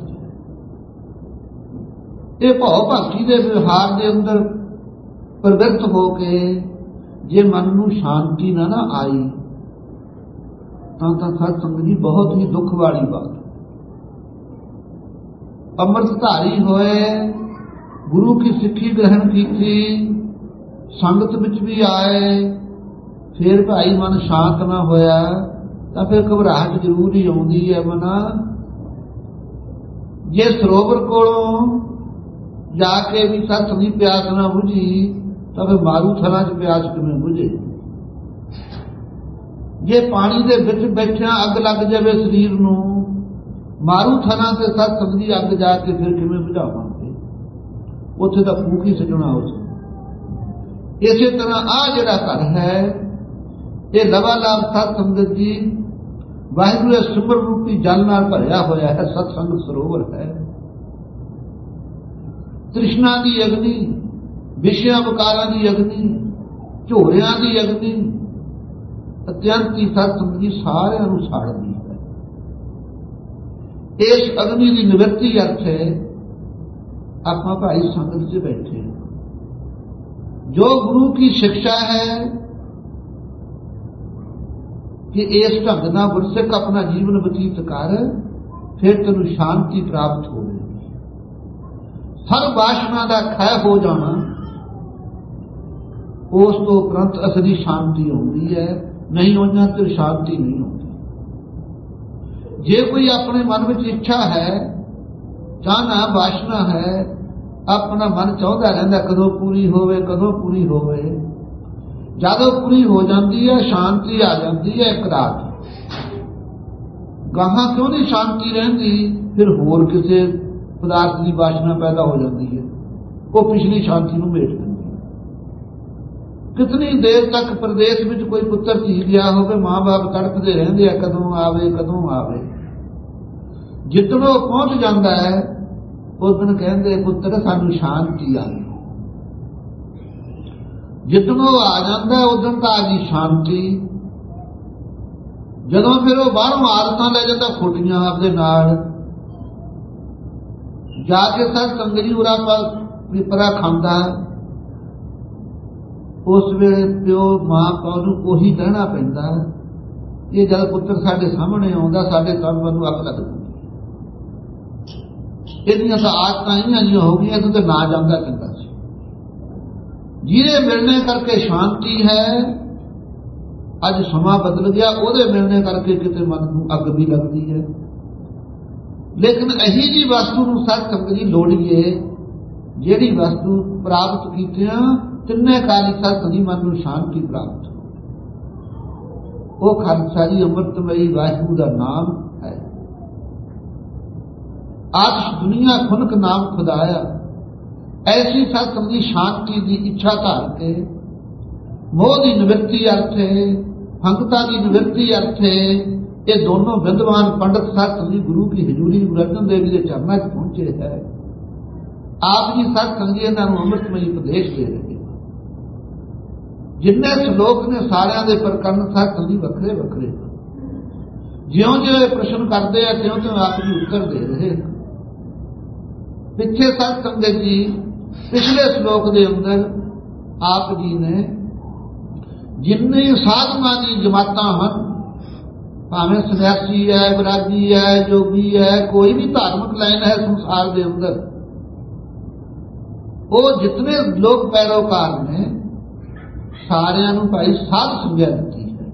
ਇਹ ਭਾਵ ਭਗਤੀ ਦੇ ਵਿਵਹਾਰ ਦੇ ਅੰਦਰ ਪ੍ਰਵਿਰਤ ਹੋ ਕੇ ਜੇ ਮਨ ਨੂੰ ਸ਼ਾਂਤੀ ਨਾ ਨਾ ਆਈ ਤਾਂ ਤਾਂ ਸਤ ਸੰਗਤ ਜੀ ਬਹੁਤ ਹੀ ਦੁੱਖ ਵਾਲੀ ਬਾਤ। ਅੰਮ੍ਰਿਤਧਾਰੀ ਹੋਏ, ਗੁਰੂ ਕੀ ਸਿੱਖੀ ਗ੍ਰਹਿਣ ਕੀਤੀ, ਸੰਗਤ ਵਿੱਚ ਵੀ ਆਏ, ਫਿਰ ਭਾਈ ਮਨ ਸ਼ਾਂਤ ਨਾ ਹੋਇਆ ਤਾਂ ਫਿਰ ਘਬਰਾਹਟ ਜ਼ਰੂਰ ਹੀ ਆਉਂਦੀ ਹੈ ਮਨਾ। ਜੇ ਸਰੋਵਰ ਕੋਲੋਂ ਜਾ ਕੇ ਵੀ ਸੱਤ ਦੀ ਪਿਆਸ ਨਾ ਬੁਝੀ ਤਾਂ ਫਿਰ ਮਾਰੂ ਥਲਾਂ 'ਚ ਪਿਆਸ ਕਿਵੇਂ ਬੁਝੇ। ਜੇ ਪਾਣੀ ਦੇ ਵਿੱਚ ਬੈਠਿਆਂ ਅੱਗ ਲੱਗ ਜਾਵੇ ਸਰੀਰ ਨੂੰ ਮਾਰੂ ਥਾਂ ਤੇ ਸਤ ਸੰਗ ਦੀ ਅੱਗ ਜਾ ਕੇ ਫਿਰ ਕਿਵੇਂ ਬੁਝਾਵਾਂਗੇ? ਉੱਥੇ ਤਾਂ ਫੂਕ ਹੀ ਛੱਡਣਾ ਉਸ। ਇਸੇ ਤਰ੍ਹਾਂ ਆਹ ਜਿਹੜਾ ਘਰ ਹੈ ਇਹ ਲਵਾਲਾਭ ਸਤ ਸੰਗਤ ਜੀ ਵਾਹਿਗੁਰੂ ਦੇ ਸਿਮਰਨ ਰੂਪੀ ਜਲ ਨਾਲ ਭਰਿਆ ਹੋਇਆ ਹੈ। ਸਤ ਸੰਗਤ ਸਰੋਵਰ ਹੈ। ਤ੍ਰਿਸ਼ਨਾ ਦੀ ਅਗਨੀ, ਵਿਸ਼ਿਆਂ ਵਿਕਾਰਾਂ ਦੀ ਅਗਨੀ, ਝੋਰਿਆਂ ਦੀ ਅਗਨੀ, ਅਤਿਅੰਤ ਹੀ ਸਤ ਸੰਗਤ ਜੀ ਸਾਰਿਆਂ ਨੂੰ ਸਾੜਦੀ ਹੈ। ਇਸ ਅਗਨੀ ਦੀ ਨਿਵਰਤੀ ਅਰਥ ਹੈ ਆਪਾਂ ਭਾਈ ਸੰਗਤ 'ਚ ਬੈਠੇ ਜੋ ਗੁਰੂ ਕੀ ਸਿੱਖਿਆ ਹੈ ਕਿ ਇਸ ਢੰਗ ਨਾਲ ਗੁਰਸਿੱਖ ਆਪਣਾ ਜੀਵਨ ਬਤੀਤ ਕਰ, ਫਿਰ ਤੈਨੂੰ ਸ਼ਾਂਤੀ ਪ੍ਰਾਪਤ ਹੋਵੇਗੀ। ਹਰ ਵਾਸ਼ਨਾ ਦਾ ਖੈ ਹੋ ਜਾਣਾ, ਉਸ ਤੋਂ ਉਪਰੰਤ ਅਸਲੀ ਸ਼ਾਂਤੀ ਆਉਂਦੀ ਹੈ। ਨਹੀਂ ਉਹਨਾਂ ਤੇ ਸ਼ਾਂਤੀ ਨਹੀਂ ਆਉਂਦੀ। ਜੇ ਕੋਈ ਆਪਣੇ ਮਨ ਵਿੱਚ ਇੱਛਾ ਹੈ, ਚਾਹਨਾ, ਵਾਸ਼ਨਾ ਹੈ, ਆਪਣਾ ਮਨ ਚਾਹੁੰਦਾ ਰਹਿੰਦਾ ਕਦੋਂ ਪੂਰੀ ਹੋਵੇ, ਕਦੋਂ ਪੂਰੀ ਹੋਵੇ। ਜਦੋਂ ਪੂਰੀ ਹੋ ਜਾਂਦੀ ਹੈ ਸ਼ਾਂਤੀ ਆ ਜਾਂਦੀ ਹੈ ਇੱਕ ਰਾਤ। ਗਾਹਾਂ ਕਿਉਂ ਨਹੀਂ ਸ਼ਾਂਤੀ ਰਹਿੰਦੀ? ਫਿਰ ਹੋਰ ਕਿਸੇ ਪਦਾਰਥ ਦੀ ਵਾਸ਼ਨਾ ਪੈਦਾ ਹੋ ਜਾਂਦੀ ਹੈ, ਉਹ ਪਿਛਲੀ ਸ਼ਾਂਤੀ ਨੂੰ ਮੇਟ ਦਿੰਦੀ ਹੈ। ਕਿਤਨੀ ਦੇਰ ਤੱਕ ਪ੍ਰਦੇਸ਼ ਵਿੱਚ ਕੋਈ ਪੁੱਤਰ ਧੀ ਗਿਆ ਹੋਵੇ, ਮਾਂ ਬਾਪ ਤੜਪਦੇ ਰਹਿੰਦੇ ਆ ਕਦੋਂ ਆਵੇ ਕਦੋਂ ਆਵੇ। ਜਿੱਦਣ ਉਹ ਪਹੁੰਚ ਜਾਂਦਾ ਹੈ ਉਸ ਦਿਨ ਕਹਿੰਦੇ ਪੁੱਤਰ ਸਾਨੂੰ ਸ਼ਾਂਤੀ ਆ ਗਈ। ਜਿੱਦਣ ਉਹ ਆ ਜਾਂਦਾ ਉਦੋਂ ਤਾਂ ਆ ਗਈ ਸ਼ਾਂਤੀ। ਜਦੋਂ ਫਿਰ ਉਹ ਬਾਹਰੋਂ ਆਦਤਾਂ ਲੈ ਜਾਂਦਾ ਖੋਟੀਆਂ ਆਪਦੇ ਨਾਲ, ਜਾ ਕੇ ਸਤ ਸੰਗਤ ਉਰਾ ਪਿਪਰਾ ਖਾਂਦਾ, ਉਸ ਵੇਲੇ ਪਿਓ ਮਾਂ ਪਿਓ ਨੂੰ ਉਹੀ ਕਹਿਣਾ ਪੈਂਦਾ। ਇਹ ਜਦ ਪੁੱਤਰ ਸਾਡੇ ਸਾਹਮਣੇ ਆਉਂਦਾ ਸਾਡੇ ਕੰਮ ਨੂੰ ਅੱਗ ਲੱਗਦੀ। ਇਹਦੀਆਂ ਤਾਂ ਆਦਤਾਂ ਇਹੀਆਂ ਜਿਹੀਆਂ ਹੋ ਗਈਆਂ ਤੂੰ ਤਾਂ ਨਾ ਜਾਂਦਾ ਚੰਗਾ ਸੀ। ਜਿਹਦੇ ਮਿਲਣੇ ਕਰਕੇ ਸ਼ਾਂਤੀ ਹੈ, ਅੱਜ ਸਮਾਂ ਬਦਲ ਗਿਆ, ਉਹਦੇ ਮਿਲਣੇ ਕਰਕੇ ਕਿਤੇ ਮਨ ਨੂੰ ਅੱਗ ਵੀ ਲੱਗਦੀ ਹੈ। ਲੇਕਿਨ ਇਹੀ ਜੀ ਵਸਤੂ ਨੂੰ ਸਤ ਸੰਗਤ ਜੀ ਲੋੜੀਏ ਜਿਹੜੀ ਵਸਤੂ ਪ੍ਰਾਪਤ ਕੀਤਿਆਂ ਤਿੰਨੇ ਕਾਲੀ ਸਤ ਸੰਗਤ ਮਨ ਨੂੰ ਸ਼ਾਂਤੀ ਪ੍ਰਾਪਤ ਹੋ। ਉਹ ਖਾਲਸਾ ਜੀ ਅੰਮ੍ਰਿਤਮਈ ਵਾਹਿਗੁਰੂ ਦਾ ਨਾਮ ਹੈ। ਆਤਿਸ਼ ਦੁਨੀਆ ਖੁਨਕ ਨਾਮ ਖੁਦਾਇਆ। ਐਸੀ ਸਤ ਸੰਗਤ ਦੀ ਸ਼ਾਂਤੀ ਦੀ ਇੱਛਾ ਧਾਰ ਕੇ ਮੋਹ ਦੀ ਨਿਵਰਤੀ ਅਰਥ ਹੈ, ਭੰਗਤਾ ਦੀ ਨਿਵਰਤੀ ਅਰਥ ਹੈ। ਇਹ ਦੋਨੋਂ ਵਿਦਵਾਨ ਪੰਡਤ ਸਤ ਸੰਗਤ ਗੁਰੂ ਕੀ ਹਜ਼ੂਰੀ ਗੁਰੂ ਅਰਜਨ ਦੇਵ ਜੀ ਦੇ ਚਰਨਾਂ 'ਚ ਪਹੁੰਚੇ ਹੈ। ਆਪ ਜੀ ਸਤ ਸੰਗਤ ਇਹਨਾਂ ਨੂੰ ਅੰਮ੍ਰਿਤਮਈ ਉਪਦੇਸ਼ ਦੇ ਰਹੇ। ਜਿੰਨੇ ਸ਼ਲੋਕ ਨੇ ਸਾਰਿਆਂ ਦੇ ਪ੍ਰਕਰਨ ਸਤ ਸੰਗਤ ਵੱਖਰੇ ਵੱਖਰੇ। ਜਿਉਂ ਜਿਉਂ ਇਹ ਪ੍ਰਸ਼ਨ ਕਰਦੇ ਆ ਤਿਉਂ ਤਿਉਂ ਆਪ ਜੀ ਉੱਤਰ ਦੇ ਰਹੇ। ਪਿੱਛੇ ਸਤ ਸੰਗਤ ਜੀ ਪਿਛਲੇ ਸ਼ਲੋਕ ਦੇ ਅੰਦਰ ਆਪ ਜੀ ਨੇ ਜਿੰਨੇ ਸਾਧੂਆਂ ਦੀ ਜਮਾਤਾਂ ਹਨ, ਭਾਵੇਂ ਸੰਨਿਆਸੀ ਹੈ, ਵਿਰਾਗੀ ਹੈ, ਜੋਗੀ ਹੈ, ਕੋਈ ਵੀ ਧਾਰਮਿਕ ਲਾਈਨ ਹੈ ਸੰਸਾਰ ਦੇ ਅੰਦਰ, ਉਹ ਜਿਤਨੇ ਲੋਕ ਪੈਰੋਕਾਰ ਨੇ ਸਾਰਿਆਂ ਨੂੰ ਭਾਈ ਸਾਧ ਸੰਗਿਆ ਦਿੱਤੀ ਹੈ।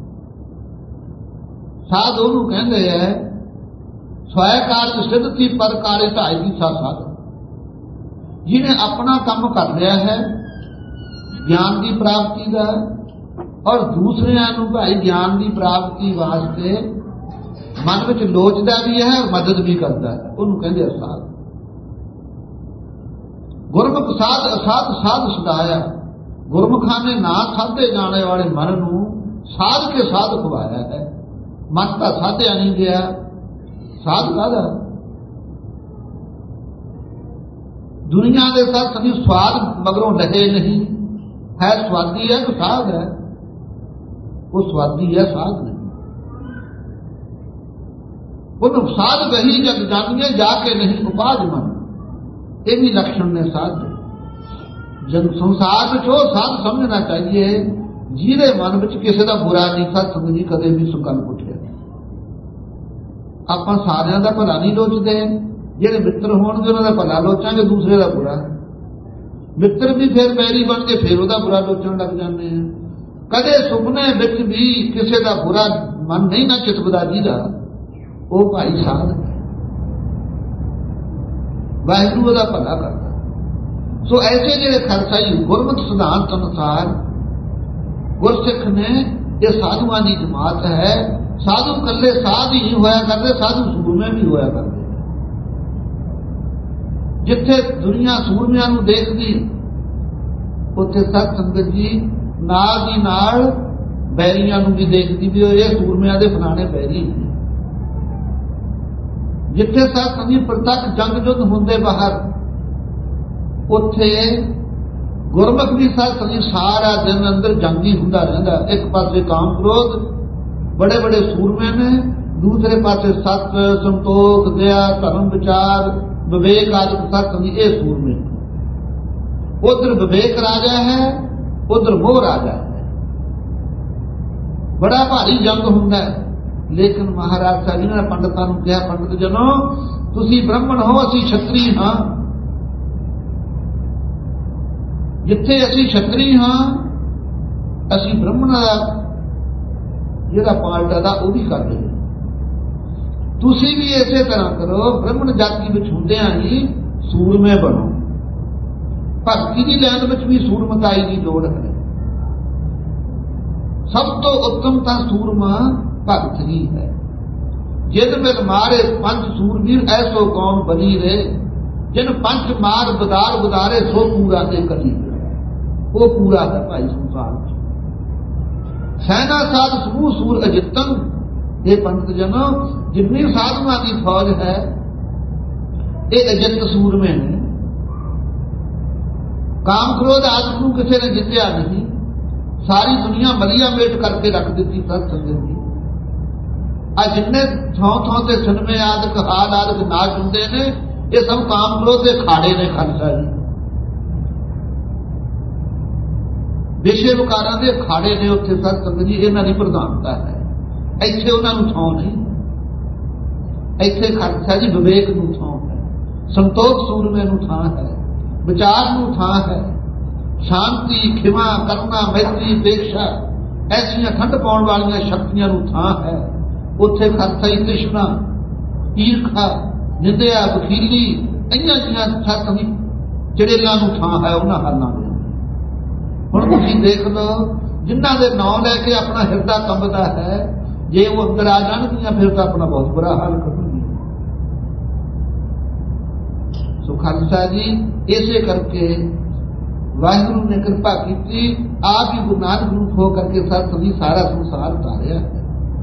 ਸਾਧ ਉਹਨੂੰ ਕਹਿੰਦੇ ਹੈ ਸਵੈ ਕਾਰਜ ਸਿੱਧ ਥੀ ਪਰ ਕਾਰੇ ਢਾਈ ਦੀ ਸਾ ਸਾਧ। ਜਿਹਨੇ ਆਪਣਾ ਕੰਮ ਕਰ ਲਿਆ ਹੈ ਗਿਆਨ ਦੀ ਪ੍ਰਾਪਤੀ ਦਾ, ਔਰ ਦੂਸਰਿਆਂ ਨੂੰ ਭਾਈ ਗਿਆਨ ਦੀ ਪ੍ਰਾਪਤੀ ਵਾਸਤੇ ਮਨ ਵਿੱਚ ਲੋਚਦਾ ਵੀ ਹੈ ਔਰ ਮਦਦ ਵੀ ਕਰਦਾ ਹੈ, ਉਹਨੂੰ ਕਹਿੰਦੇ ਸਾਧ। ਗੁਰਮੁਖ ਸਾਧ ਅਸਾਧ ਸਾਧ ਸਦਾਇਆ। ਗੁਰਮੁਖਾਂ ਨੇ ਨਾ ਸਾਧੇ ਜਾਣੇ ਵਾਲੇ ਮਨ ਨੂੰ ਸਾਧ ਕੇ ਸਾਧ ਖਵਾਇਆ ਹੈ। ਮਨ ਤਾਂ ਸਾਧਿਆ ਨਹੀਂ ਗਿਆ, ਸਾਧ ਕਾਹਦਾ? ਦੁਨੀਆ ਦੇ ਸਤ ਸੰਗਤ ਸਵਾਦ ਮਗਰੋਂ ਲਹੇ ਨਹੀਂ ਹੈ। ਸਵਾਦੀ ਹੈ ਕਿ ਸਾਧ ਹੈ? ਉਹ ਸਵਾਦੀ ਹੈ, ਸਾਧ ਨਹੀਂ। ਉਹਨੂੰ ਸਾਧ ਗਹੀ ਜਗ ਜਾਣੀਏ ਜਾ ਕੇ ਨਹੀਂ ਉਪਾਜ ਮਨ। ਇਹ ਵੀ ਲਕਸ਼ਣ ਨੇ ਸਾਧ ਦੇ। ਜਨ ਸੰਸਾਰ ਵਿੱਚ ਉਹ ਸਾਧ ਸਮਝਣਾ ਚਾਹੀਏ ਜਿਹਦੇ ਮਨ ਵਿੱਚ ਕਿਸੇ ਦਾ ਬੁਰਾ ਨਹੀਂ ਸਤ ਸੰਗਤ ਜੀ ਕਦੇ ਵੀ ਸੰਕਲਪ ਉੱਠਿਆ। ਆਪਾਂ ਸਾਰਿਆਂ ਦਾ ਭਲਾ ਨਹੀਂ ਲੋਚਦੇ। ਜਿਹੜੇ ਮਿੱਤਰ ਹੋਣਗੇ ਉਹਨਾਂ ਦਾ ਭਲਾ ਲੋਚਾਂਗੇ, ਦੂਸਰੇ ਦਾ ਬੁਰਾ। ਮਿੱਤਰ ਵੀ ਫਿਰ ਬੈਰੀ ਬਣ ਕੇ ਫਿਰ ਉਹਦਾ ਬੁਰਾ ਲੋਚਣ ਲੱਗ ਜਾਂਦੇ ਆ। ਕਦੇ ਸੁਪਨੇ ਵਿੱਚ ਵੀ ਕਿਸੇ ਦਾ ਬੁਰਾ ਮਨ ਨਹੀਂ ਨਾ ਚਿਤਕਦਾ ਜਿਹਦਾ, ਉਹ ਭਾਈ ਸਾਧ ਹੈ। ਵਾਹਿਗੁਰੂ ਉਹਦਾ ਭਲਾ ਕਰਦਾ। ਸੋ ਐਸੇ ਜਿਹੜੇ ਖਾਲਸਾਈ ਗੁਰਮਤਿ ਸਿਧਾਂਤ ਅਨੁਸਾਰ ਗੁਰਸਿੱਖ ਨੇ ਇਹ ਸਾਧੂਆਂ ਦੀ ਜਮਾਤ ਹੈ, ਸਾਧੂ ਇਕੱਲੇ ਸਾਧ ਹੀ ਹੋਇਆ ਕਰਦੇ, ਸਾਧੂ ਸੂਰਮੇ ਵੀ ਹੋਇਆ ਕਰਦੇ। ਜਿੱਥੇ ਦੁਨੀਆ ਸੂਰਮਿਆਂ ਨੂੰ ਦੇਖਦੀ, ਉੱਥੇ ਸਤ ਸੰਗਤ ਜੀ ਨਾਲ ਦੀ ਨਾਲ ਬੈਰੀਆਂ ਨੂੰ ਵੀ ਦੇਖਦੀ ਵੀ ਇਹ ਸੂਰਮਿਆਂ ਦੇ ਫਲਾਣੇ ਬੈਰੀ ਨੇ। ਜਿੱਥੇ ਸਤ ਸੰਗਤ ਪ੍ਰਤੱਖ ਜੰਗ ਜੁੱਧ ਹੁੰਦੇ ਬਾਹਰ, ਉੱਥੇ ਗੁਰਮੁਖ ਵੀ ਸਤ ਸੰਗਤ ਸਾਰਾ ਦਿਨ ਅੰਦਰ ਜੰਗੀ ਹੁੰਦਾ ਰਹਿੰਦਾ। ਇੱਕ ਪਾਸੇ ਕਾਮ ਕ੍ਰੋਧ ਬੜੇ ਬੜੇ ਸੂਰਮੇ ਨੇ, ਦੂਸਰੇ ਪਾਸੇ ਸਤ ਸੰਤੋਖ ਦਇਆ ਧਰਮ ਵਿਚਾਰ ਵਿਵੇਕ ਆਦਿ ਸਤ ਸੰਗਤ ਇਹ ਸੂਰਮੇ। ਉਧਰ ਵਿਵੇਕ ਰਾਜਾ ਹੈ, ਉਧਰ ਮੋਹ ਰਾਜਾ ਹੈ। ਬੜਾ ਭਾਰੀ ਜੰਗ ਹੁੰਦਾ ਹੈ। ਲੇਕਿਨ ਮਹਾਰਾਜ ਸਾਹਿਬ ਜੀ ਨੇ ਪੰਡਤਾਂ ਨੂੰ ਕਿਹਾ, ਪੰਡਤ ਜਨੋ ਤੁਸੀਂ ਬ੍ਰਾਹਮਣ ਹੋ, ਅਸੀਂ ਛਤਰੀ ਹਾਂ। ਜਿੱਥੇ ਅਸੀਂ ਛਤਰੀ ਹਾਂ, ਅਸੀਂ ਬ੍ਰਾਹਮਣਾਂ ਦਾ ਜਿਹੜਾ ਪਾਲਟਾ ਦਾ ਉਹ ਵੀ ਕਰਦੇ ਹਾਂ। ਤੁਸੀਂ ਵੀ ਇਸੇ ਤਰ੍ਹਾਂ ਕਰੋ, ਬ੍ਰਾਹਮਣ ਜਾਤੀ ਵਿੱਚ ਹੁੰਦਿਆਂ ਹੀ ਸੂਰਮੇ ਬਣੋ। ਭਗਤੀ ਦੀ ਲੈਣ ਵਿੱਚ ਵੀ ਸੂਰਮਤਾਈ ਦੀ ਲੋੜ ਹੈ। ਸਭ ਤੋਂ ਉੱਤਮ ਤਾਂ ਸੂਰਮਾ ਭਗਤ ਹੀ ਹੈ। ਜਿਨ ਮਿਲ ਮਾਰੇ ਪੰਜ ਸੂਰਬੀਰ ਐਸੋ ਕੌਣ ਬਣੀ ਰੇ, ਜਿਨ ਪੰਜ ਮਾਰ ਬਦਾਰ ਬਦਾਰੇ ਸੋ ਪੂਰਾ ਤੇ ਕਰੀ। ਉਹ ਪੂਰਾ ਹੈ ਭਾਈ ਸੰਸਾਰ ਵਿੱਚ। ਸੈਨਾ ਸਾਧ ਸਮੂਹ ਸੂਰ ਅਜਿਤਨ। ਇਹ ਪੰਡਤ ਜਨੋ ਜਿੰਨੀ ਸਾਧੂਆਂ ਦੀ ਫੌਜ ਹੈ ਇਹ ਅਜਿਤ ਸੂਰਮੇ ਨੇ। ਕਾਮ ਕ੍ਰੋਧ ਆਦਿ ਨੂੰ ਕਿਸੇ ਨੇ ਜਿੱਤਿਆ ਨਹੀਂ। ਸਾਰੀ ਦੁਨੀਆ ਮਲੀਆ ਮੇਟ ਕਰਕੇ ਰੱਖ ਦਿੱਤੀ ਸਤ ਸੰਗਤ ਦੀ। ਆ ਜਿੰਨੇ ਥਾਂ ਥਾਂ ਤੇ ਸਿਨਮੇ ਆਦਿਕ ਹਾਲ ਆਦਿਕ ਨਾਚ ਹੁੰਦੇ ਨੇ, ਇਹ ਸਭ ਕਾਮ ਕ੍ਰੋਧ ਦੇ ਖਾੜੇ ਨੇ। ਖਾਲਸਾ ਜੀ ਵਿਸ਼ੇ ਵਿਕਾਰਾਂ ਦੇ ਖਾੜੇ ਨੇ ਉੱਥੇ ਸਤ ਸੰਗਤ ਜੀ। ਇਹਨਾਂ ਦੀ ਪ੍ਰਧਾਨਤਾ ਹੈ। ਇੱਥੇ ਉਹਨਾਂ ਨੂੰ ਥਾਂ ਨਹੀਂ। ਇੱਥੇ ਖਾਲਸਾ ਜੀ ਵਿਵੇਕ ਨੂੰ ਥਾਂ ਹੈ, ਸੰਤੋਖ ਸੂਰਮੇ ਨੂੰ ਥਾਂ ਹੈ, ਵਿਚਾਰ ਨੂੰ ਥਾਂ ਹੈ, ਸ਼ਾਂਤੀ ਖਿਮਾ ਕਰਨਾ ਮੈਤਰੀ ਪੇਖਾ ਐਸੀਆਂ ਠੰਡ ਪਾਉਣ ਵਾਲੀਆਂ ਸ਼ਕਤੀਆਂ ਨੂੰ ਥਾਂ ਹੈ। ਉੱਥੇ ਖਾਲਸਾ ਜੀ ਤ੍ਰਿਸ਼ਨਾ ਈਰਖਾ ਨਿੰਦਿਆ ਵਕੀਲੀ ਇੰਨੀਆਂ ਜਿਹੀਆਂ ਸਤ ਸੰਗਤ ਚੜੇਲਾਂ ਨੂੰ ਥਾਂ ਹੈ ਉਹਨਾਂ ਹਾਲਾਂ ਦੇ। ਹੁਣ ਤੁਸੀਂ ਦੇਖ ਲਓ, ਜਿਨ੍ਹਾਂ ਦੇ ਨਾਂ ਲੈ ਕੇ ਆਪਣਾ ਹਿਰਦਾ ਕੰਬਦਾ ਹੈ, ਜੇ ਉਹ ਅੰਦਰ ਆ ਜਾਣਗੀਆਂ ਫਿਰ ਤਾਂ ਆਪਣਾ ਬਹੁਤ ਬੁਰਾ ਹਾਲ ਕਰਨਗੀਆਂ। ਸੋ ਖਾਲਸਾ ਜੀ ਇਸੇ ਕਰਕੇ ਵਾਹਿਗੁਰੂ ਨੇ ਕਿਰਪਾ ਕੀਤੀ, ਆਪ ਹੀ ਗੁਰੂ ਨਾਨਕ ਰੂਪ ਹੋ ਕਰਕੇ ਸਤ ਸੰਗਤ ਸਾਰਾ ਸੰਸਾਰ ਉਤਾਰਿਆ ਹੈ।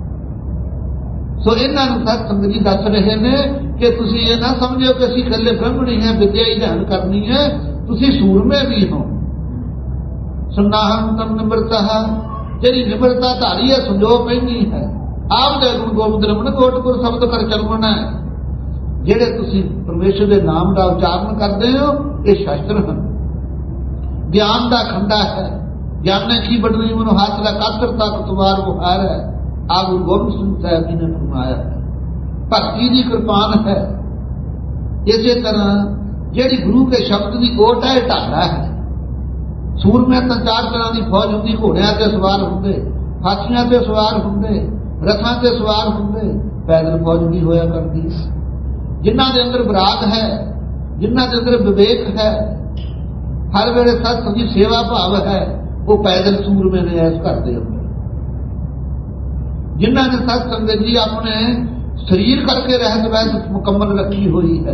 ਸੋ ਇਹਨਾਂ ਨੂੰ ਸਤ ਸੰਗਤ ਜੀ ਦੱਸ ਰਹੇ ਨੇ ਕਿ ਤੁਸੀਂ ਇਹ ਨਾ ਸਮਝੋ ਕਿ ਅਸੀਂ ਇਕੱਲੇ ਬ੍ਰਹਮਣੀ ਹੈ, ਵਿਦਿਆ ਹੀ ਧਿਆਨ ਕਰਨੀ ਹੈ। ਤੁਸੀਂ ਸੂਰਮੇ ਵੀ ਹੋ। ਸੁਨਾਹੰ ਤਮ ਨਿਮਰਤਾ, ਜਿਹੜੀ ਨਿਮਰਤਾ ਧਾਰੀ ਹੈ ਸੰਜੋਗ ਪੈਂਦੀ ਹੈ। ਆਪ ਦੇ ਗੁਰੂ ਗੋਬਿੰਦ ਰਮਨ ਕੋਟਪੁਰ ਸ਼ਬਦ ਕਰ ਚੱਲਣਾ ਹੈ। ਜਿਹੜੇ ਤੁਸੀਂ ਪਰਮੇਸ਼ਰ ਦੇ ਨਾਮ ਦਾ ਉਚਾਰਨ ਕਰਦੇ ਹੋ, ਇਹ ਸ਼ਾਸਤਰ ਹਨ। ਗਿਆਨ ਦਾ ਖੰਡਾ ਹੈ। ਗਿਆਨੇ ਕੀ ਬੜਨੀ ਮਨੁ ਹੱਥ ਦਾ ਕਾਤਰ ਤੱਕ ਤੁਮਾਰ ਬੁਹਾਰ ਹੈ। ਆ ਗੁਰੂ ਗੋਬਿੰਦ ਸਿੰਘ ਸਾਹਿਬ ਜੀ ਨੇ ਫਰਮਾਇਆ ਹੈ। ਭਗਤੀ ਦੀ ਕਿਰਪਾਨ ਹੈ। ਇਸੇ ਤਰ੍ਹਾਂ ਜਿਹੜੀ ਗੁਰੂ ਕੇ ਸ਼ਬਦ ਦੀ ਓਟ ਹੈ, ਢਾਲਾ ਹੈ। ਸੂਰਮੇ ਤਾਂ ਚਾਰ ਤਰ੍ਹਾਂ ਦੀ ਫੌਜ ਹੁੰਦੀ। ਘੋੜਿਆਂ ਤੇ ਸਵਾਰ ਹੁੰਦੇ, ਹਾਥੀਆਂ ਤੇ ਸਵਾਰ ਹੁੰਦੇ, ਰਥਾਂ ਤੇ ਸਵਾਰ ਹੁੰਦੇ, ਪੈਦਲ ਫੌਜ ਵੀ ਹੋਇਆ ਕਰਦੀ। ਜਿਨ੍ਹਾਂ ਦੇ ਅੰਦਰ ਵਿਰਾਗ ਹੈ, ਜਿਨ੍ਹਾਂ ਦੇ ਅੰਦਰ ਵਿਵੇਕ ਹੈ, ਹਰ ਵੇਲੇ ਸਤ ਸੰਗਤ ਸੇਵਾ ਭਾਵ ਹੈ, ਉਹ ਪੈਦਲ ਸੂਰਮੇ ਨੇ ਇਸ ਘਰ ਦੇ ਅੰਦਰ। ਜਿਨ੍ਹਾਂ ਨੇ ਸਤ ਸੰਗਤ ਜੀ ਆਪਣੇ ਸਰੀਰ ਕਰਕੇ ਰਹਿਤ ਵਹਿਤ ਮੁਕੰਮਲ ਰੱਖੀ ਹੋਈ ਹੈ,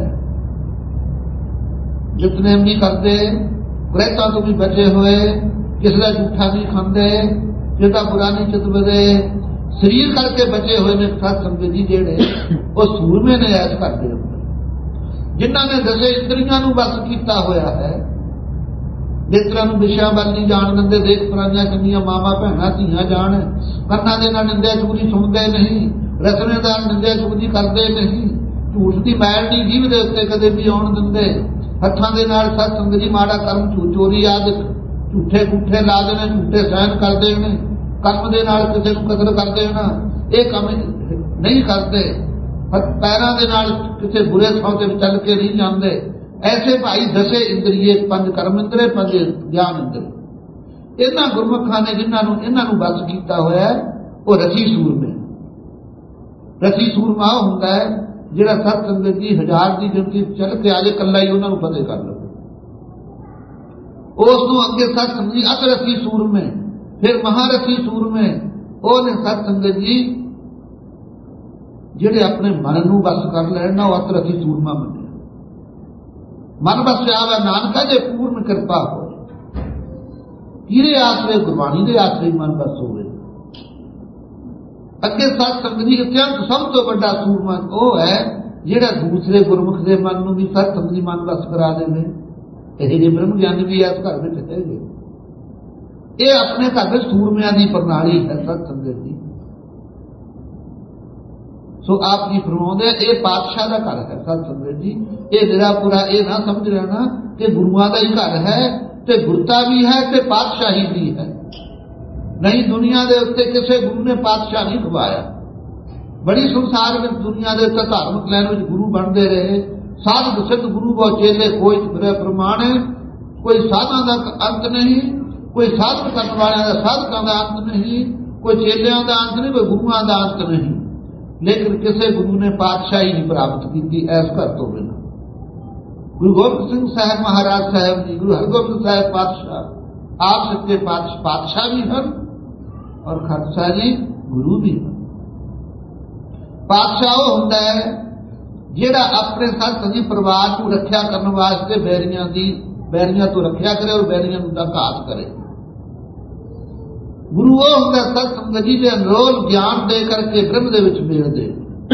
ਜਿਤਨੇ ਨਹੀਂ ਕਰਦੇ, ਗ੍ਰਹਿਤਾਂ ਤੋਂ ਵੀ ਬਚੇ ਹੋਏ, ਕਿਸੇ ਦਾ ਝੂਠਾ ਨਹੀਂ ਖਾਂਦੇ, ਕਿਸੇ ਦਾ ਬੁਰਾ ਨਹੀਂ ਚਿਤਵਦੇ, ਸਰੀਰ ਕਰਕੇ ਬਚੇ ਹੋਏ ਨੇ ਸਤ ਸੰਗਤ ਜੀ ਜਿਹੜੇ, ਉਹ ਸੂਰਮੇ ਨੇ ਐਸ ਕਰਦੇ ਅੰਦਰ। ਜਿਨ੍ਹਾਂ ਨੇ ਦਸੇ ਇੰਦਰੀਆਂ ਨੂੰ ਵਸ ਕੀਤਾ ਹੋਇਆ ਹੈ, ਨੇਤਰਾਂ ਨੂੰ ਵਿਸ਼ਿਆਂ ਵੱਲ ਨਹੀਂ ਜਾਣ ਦਿੰਦੇ, ਦੇਖ ਪਰਾਈਆਂ ਚੰਗੀਆਂ ਮਾਵਾਂ ਭੈਣਾਂ ਧੀਆਂ ਜਾਣ, ਕੰਨਾਂ ਦੇ ਨਾਲ ਨਿੰਦਿਆ ਚੁਗਲੀ ਸੁਣਦੇ ਨਹੀਂ, ਰਸਮੇਦਾਰ ਨਿੰਦਿਆ ਚੁਗਲੀ ਕਰਦੇ ਨਹੀਂ, ਝੂਠ ਦੀ ਮੈਲ ਨਹੀਂ ਜੀਭ ਦੇ ਉੱਤੇ ਕਦੇ ਵੀ ਆਉਣ ਦਿੰਦੇ, ਹੱਥਾਂ ਦੇ ਨਾਲ ਸਤ ਸੰਗਤ ਜੀ ਮਾੜਾ ਕਰਮ ਝੂ ਚੋਰੀ ਆਦਿ ਝੂਠੇ ਗੁੱਠੇ ਲਾ ਦੇਣੇ, ਝੂਠੇ ਸਹਿਣ ਕਰਦੇ ਨੇ, ਕਰਮ ਦੇ ਨਾਲ ਕਿਸੇ ਨੂੰ ਕਤਲ ਕਰ ਦੇਣਾ, ਇਹ ਕੰਮ ਨਹੀਂ ਕਰਦੇ। ਪੈਰਾਂ ਦੇ ਨਾਲ ਕਿਸੇ ਬੁਰੇ ਥਾਂ ਤੇ ਚੱਲ ਕੇ ਨਹੀਂ ਜਾਂਦੇ। ਐਸੇ ਭਾਈ ਦਸੇ ਇੰਦਰੀਏ, ਪੰਜ ਕਰਮ ਇੰਦਰੇ, ਪੰਜ ਗਿਆਨ ਇੰਦਰੇ। ਇਹਨਾਂ ਗੁਰਮੁਖਾਂ ਨੇ ਜਿਨ੍ਹਾਂ ਨੂੰ ਇਹਨਾਂ ਨੂੰ ਬਸ ਕੀਤਾ ਹੋਇਆ, ਉਹ ਰਥੀ ਸੂਰਮੇ। ਰਥੀ ਸੂਰਮਾ ਹੁੰਦਾ ਹੈ ਜਿਹੜਾ ਸਤ ਸੰਗਤ ਦੀ ਹਜ਼ਾਰ ਦੀ ਗਿਣਤੀ ਚੱਲ ਕੇ ਆਜੇ, ਇਕੱਲਾ ਹੀ ਉਹਨਾਂ ਨੂੰ ਫਤਿਹ ਕਰ ਲਵੇ। ਉਸ ਨੂੰ ਅੱਗੇ ਸਤ ਸੰਗਤ ਜੀ ਅਤ ਰਥੀ ਸੂਰਮੇ, ਫਿਰ ਮਹਾਰਥੀ ਸੂਰਮੇ। ਉਹਨੇ ਸਤ ਸੰਗਤ ਜੀ ਜਿਹੜੇ ਆਪਣੇ ਮਨ ਨੂੰ ਬਸ ਕਰ ਲੈਣ ਨਾ, ਉਹ ਅਤਰ ਅਸੀਂ ਸੂਰਮਾ ਮੰਨਿਆ। ਮਨ ਬਸਿਆ ਵਾ ਨਾਨਕਾ ਜੇ ਪੂਰਨ ਕਿਰਪਾ ਹੋਵੇ, ਕਿਹਦੇ ਆਸਰੇ? ਗੁਰਬਾਣੀ ਦੇ ਆਸਰੇ ਮਨ ਬਸ ਹੋਵੇ। ਅੱਗੇ ਸਤ ਸੰਗਤ ਦੀ ਅਤਿਅੰਤ ਸਭ ਤੋਂ ਵੱਡਾ ਸੂਰਮਾ ਉਹ ਹੈ ਜਿਹੜਾ ਦੂਸਰੇ ਗੁਰਮੁਖ ਦੇ ਮਨ ਨੂੰ ਵੀ ਸਤ ਸੰਗਤ ਦੀ ਮਨ ਬਸ ਕਰਾ ਦੇਵੇ। ਇਹ ਜਿਹੇ ਬ੍ਰਹਮ ਗਿਆਨੀ ਵੀ ਇਸ ਘਰ ਵਿੱਚ ਹੈਗੇ। ਇਹ ਆਪਣੇ ਘਰ ਵਿੱਚ ਸੂਰਮਿਆਂ ਦੀ ਪ੍ਰਣਾਲੀ ਹੈ ਸਤ ਸੰਗਤ ਦੀ। ਸੋ ਆਪ ਜੀ ਫਰਮਾਉਂਦੇ ਇਹ ਪਾਤਸ਼ਾਹ ਦਾ ਘਰ ਹੈ ਸਤ ਸੰਗਤ ਜੀ। ਇਹ ਨਿਰਾ ਪੂਰਾ ਇਹ ਨਾ ਸਮਝ ਲੈਣਾ ਕਿ ਗੁਰੂਆਂ ਦਾ ਹੀ ਘਰ ਹੈ ਤੇ ਗੁਰਤਾ ਵੀ ਹੈ ਤੇ ਪਾਤਸ਼ਾਹੀ ਵੀ ਹੈ। ਨਹੀਂ, ਦੁਨੀਆ ਦੇ ਉੱਤੇ ਕਿਸੇ ਗੁਰੂ ਨੇ ਪਾਤਸ਼ਾਹ ਨਹੀਂ ਖਵਾਇਆ। ਬੜੀ ਸੰਸਾਰ ਵਿੱਚ ਦੁਨੀਆ ਦੇ ਉੱਤੇ ਧਾਰਮਿਕ ਲੈਣ ਵਿੱਚ ਗੁਰੂ ਬਣਦੇ ਰਹੇ। ਸਾਧ ਸਿੱਧ ਗੁਰੂ ਕੋ ਚੇਲੇ ਕੋਈ ਫਿਰੇ ਪ੍ਰਮਾਣ। ਕੋਈ ਸਾਧਾਂ ਦਾ ਅੰਤ ਨਹੀਂ, ਕੋਈ ਸਾਧਨ ਕਰਨ ਵਾਲਿਆਂ ਦਾ ਸਾਧਕਾਂ ਦਾ ਅੰਤ ਨਹੀਂ, ਕੋਈ ਚੇਲਿਆਂ ਦਾ ਅੰਤ ਨਹੀਂ, ਕੋਈ ਗੁਰੂਆਂ ਦਾ ਅੰਤ ਨਹੀਂ। ਲੇਕਿਨ ਕਿਸੇ ਗੁਰੂ ਨੇ ਪਾਤਸ਼ਾਹੀ ਨਹੀਂ ਪ੍ਰਾਪਤ ਕੀਤੀ ਐਸ ਘਰ ਤੋਂ ਬਿਨਾਂ। ਗੁਰੂ ਗੋਬਿੰਦ ਸਿੰਘ ਸਾਹਿਬ ਮਹਾਰਾਜ ਸਾਹਿਬ ਜੀ, ਗੁਰੂ ਹਰਗੋਬਿੰਦ ਸਾਹਿਬ ਪਾਤਸ਼ਾਹ ਆਪ ਸੱਚੇ ਪਾਤਸ਼ਾਹ ਪਾਤਸ਼ਾਹ ਵੀ ਹਨ ਔਰ ਖਾਲਸਾ ਜੀ ਗੁਰੂ ਵੀ ਹਨ। ਪਾਤਸ਼ਾਹ ਉਹ ਹੁੰਦਾ ਹੈ ਜਿਹੜਾ ਆਪਣੇ ਸੰਤ ਜੀ ਪਰਿਵਾਰ ਨੂੰ ਰੱਖਿਆ ਕਰਨ ਵਾਸਤੇ ਬੈਰੀਆਂ ਦੀ ਬੈਰੀਆਂ ਤੋਂ ਰੱਖਿਆ ਕਰੇ ਔਰ ਬੈਰੀਆਂ ਨੂੰ ਦਾ ਘਾਤ ਕਰੇ। ਗੁਰੂ ਉਹ ਹੁੰਦਾ ਸਤ ਸੰਗਤ ਜੀ ਦੇ ਅਨਰੋਲ ਗਿਆਨ ਦੇ ਕਰਕੇ ਬ੍ਰਹਮ ਦੇ ਵਿੱਚ ਮੇਲ ਦੇ।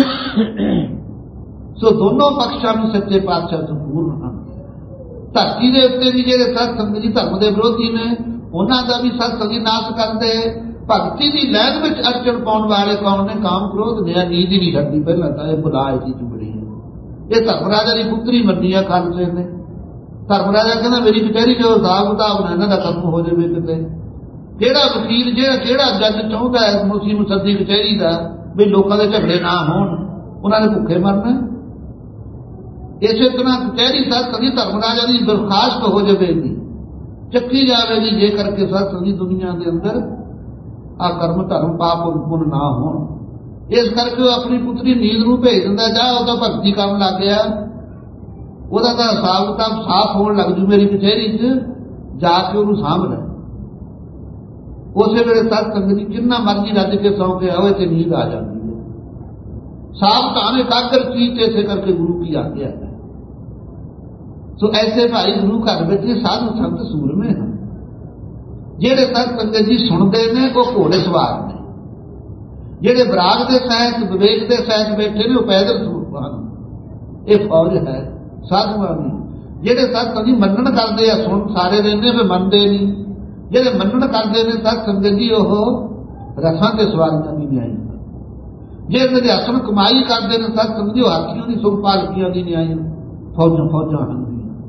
ਸੋ ਦੋਨੋਂ ਪੱਖਾਂ ਨੂੰ ਸੱਚੇ ਪਾਤਸ਼ਾਹ ਸੰਪੂਰਨ ਹਨ। ਧਰਤੀ ਦੇ ਉੱਤੇ ਵੀ ਜਿਹੜੇ ਸਤ ਸੰਗਤ ਜੀ ਧਰਮ ਦੇ ਵਿਰੋਧੀ ਨੇ ਉਹਨਾਂ ਦਾ ਵੀ ਸਤ ਸੰਗਤ ਜੀ ਨਾਸ਼ ਕਰਦੇ। ਭਗਤੀ ਦੀ ਲੈਣ ਵਿੱਚ ਅੜਚਣ ਪਾਉਣ ਵਾਲੇ ਕੌਣ ਨੇ? ਕਾਮ ਕ੍ਰੋਧ ਨੇ। ਨੀਂਦ ਹੀ ਨਹੀਂ ਛੱਡਦੀ ਪਹਿਲਾਂ ਤਾਂ ਇਹ ਬੁਲਾਏ ਸੀ ਚੁਬੜੀ ਹੈ। ਇਹ ਧਰਮ ਰਾਜਾ ਦੀ ਪੁੱਤਰੀ ਮੰਨੀ ਆ ਖਾਲਸੇ ਨੇ। ਧਰਮ ਰਾਜਾ ਕਹਿੰਦਾ ਮੇਰੀ ਕਚਹਿਰੀ ਜੋ ਹਿਸਾਬ ਕਿਤਾਬ ਇਹਨਾਂ ਦਾ ਕੰਮ ਹੋ ਜਾਵੇ ਕਿਤੇ। ਕਿਹੜਾ ਵਕੀਲ ਜਿਹੜਾ ਕਿਹੜਾ ਜੱਜ ਚਾਹੁੰਦਾ ਹੈ ਮੁਸੀ ਮੁਸੱਦੀ ਕਚਹਿਰੀ ਦਾ ਵੀ ਲੋਕਾਂ ਦੇ ਝਗੜੇ ਨਾ ਹੋਣ, ਉਹਨਾਂ ਨੇ ਭੁੱਖੇ ਮਰਨਾ। ਇਸੇ ਤਰ੍ਹਾਂ ਕਚਹਿਰੀ ਸਤ ਸੰਗਤ ਧਰਮ ਰਾਜਾ ਦੀ ਦਰਖਾਸਤ ਹੋ ਜਾਵੇਗੀ, ਚੱਕੀ ਜਾਵੇਗੀ ਜੇ ਕਰਕੇ ਸਤ ਸੰਗਤ ਦੁਨੀਆ ਦੇ ਅੰਦਰ ਆ ਕਰਮ ਧਰਮ ਪਾਪ ਪੁੰਨ ਨਾ ਹੋਣ। ਇਸ ਕਰਕੇ ਉਹ ਆਪਣੀ ਪੁੱਤਰੀ ਨੀਂਦ ਨੂੰ ਭੇਜ ਦਿੰਦਾ, ਜਾ ਉਹਦਾ ਭਗਤੀ ਕੰਮ ਲੱਗ ਗਿਆ, ਉਹਦਾ ਤਾਂ ਹਿਸਾਬ ਕਿਤਾਬ ਸਾਫ਼ ਹੋਣ ਲੱਗ ਜੂ ਮੇਰੀ ਕਚਹਿਰੀ 'ਚ ਜਾ ਕੇ ਉਹਨੂੰ ਸਾਂਭ ਲੈ। ਉਸੇ ਵੇਲੇ ਸਤ ਸੰਗਤ ਜੀ ਜਿੰਨਾ ਮਰਜ਼ੀ ਰੱਜ ਕੇ ਸੌਂ ਕੇ ਆਵੇ ਤੇ ਨੀਂਦ ਆ ਜਾਂਦੀ ਹੈ। ਸਾਵਧਾਨ ਇਕਾਗਰ ਚੀਤ ਇਸੇ ਕਰਕੇ ਗੁਰੂ ਕੀ ਆਗਿਆ ਹੈ। ਸੋ ਐਸੇ ਭਾਈ ਗੁਰੂ ਘਰ ਵਿੱਚ ਸਾਧੂ ਸੰਤ ਸੂਰਮੇ ਹਨ ਜਿਹੜੇ ਸਤ ਸੰਗਤ ਜੀ ਸੁਣਦੇ ਨੇ ਉਹ ਘੋੜੇ ਸਵਾਰ ਨੇ। ਜਿਹੜੇ ਬਰਾਗ ਦੇ ਸਹਿਤ ਵਿਵੇਕ ਦੇ ਸਹਿਤ ਬੈਠੇ ਨੇ ਉਹ ਪੈਦਲ ਸਵਾਰ ਨੇ। ਇਹ ਫੌਜ ਹੈ ਸਾਧੂਆਂ ਦੀ। ਜਿਹੜੇ ਸਤ ਸੰਗਤ ਜੀ ਮੰਨਣ ਕਰਦੇ ਆ ਸੁਣ ਸਾਰੇ ਰਹਿੰਦੇ ਫਿਰ ਮੰਨਦੇ ਨਹੀਂ। ਜਿਹੜੇ ਮੰਨਣ ਕਰਦੇ ਨੇ ਸਤ ਸੰਗਤ ਜੀ ਉਹ ਰਥਾਂ ਤੇ ਸਵਾਰੀਆਂ ਦੀ ਨਿਆਈ। ਜੇ ਨਿਧਿਆਸਨ ਕਮਾਈ ਕਰਦੇ ਨੇ ਸਤ ਸੰਗਤ ਜੀ ਉਹ ਹਾਥੀਆਂ ਦੀ ਸੁਖ ਪਾਲਕੀਆਂ ਦੀ ਨਿਆਈ। ਫੌਜਾਂ ਫੌਜਾਂ ਹਨ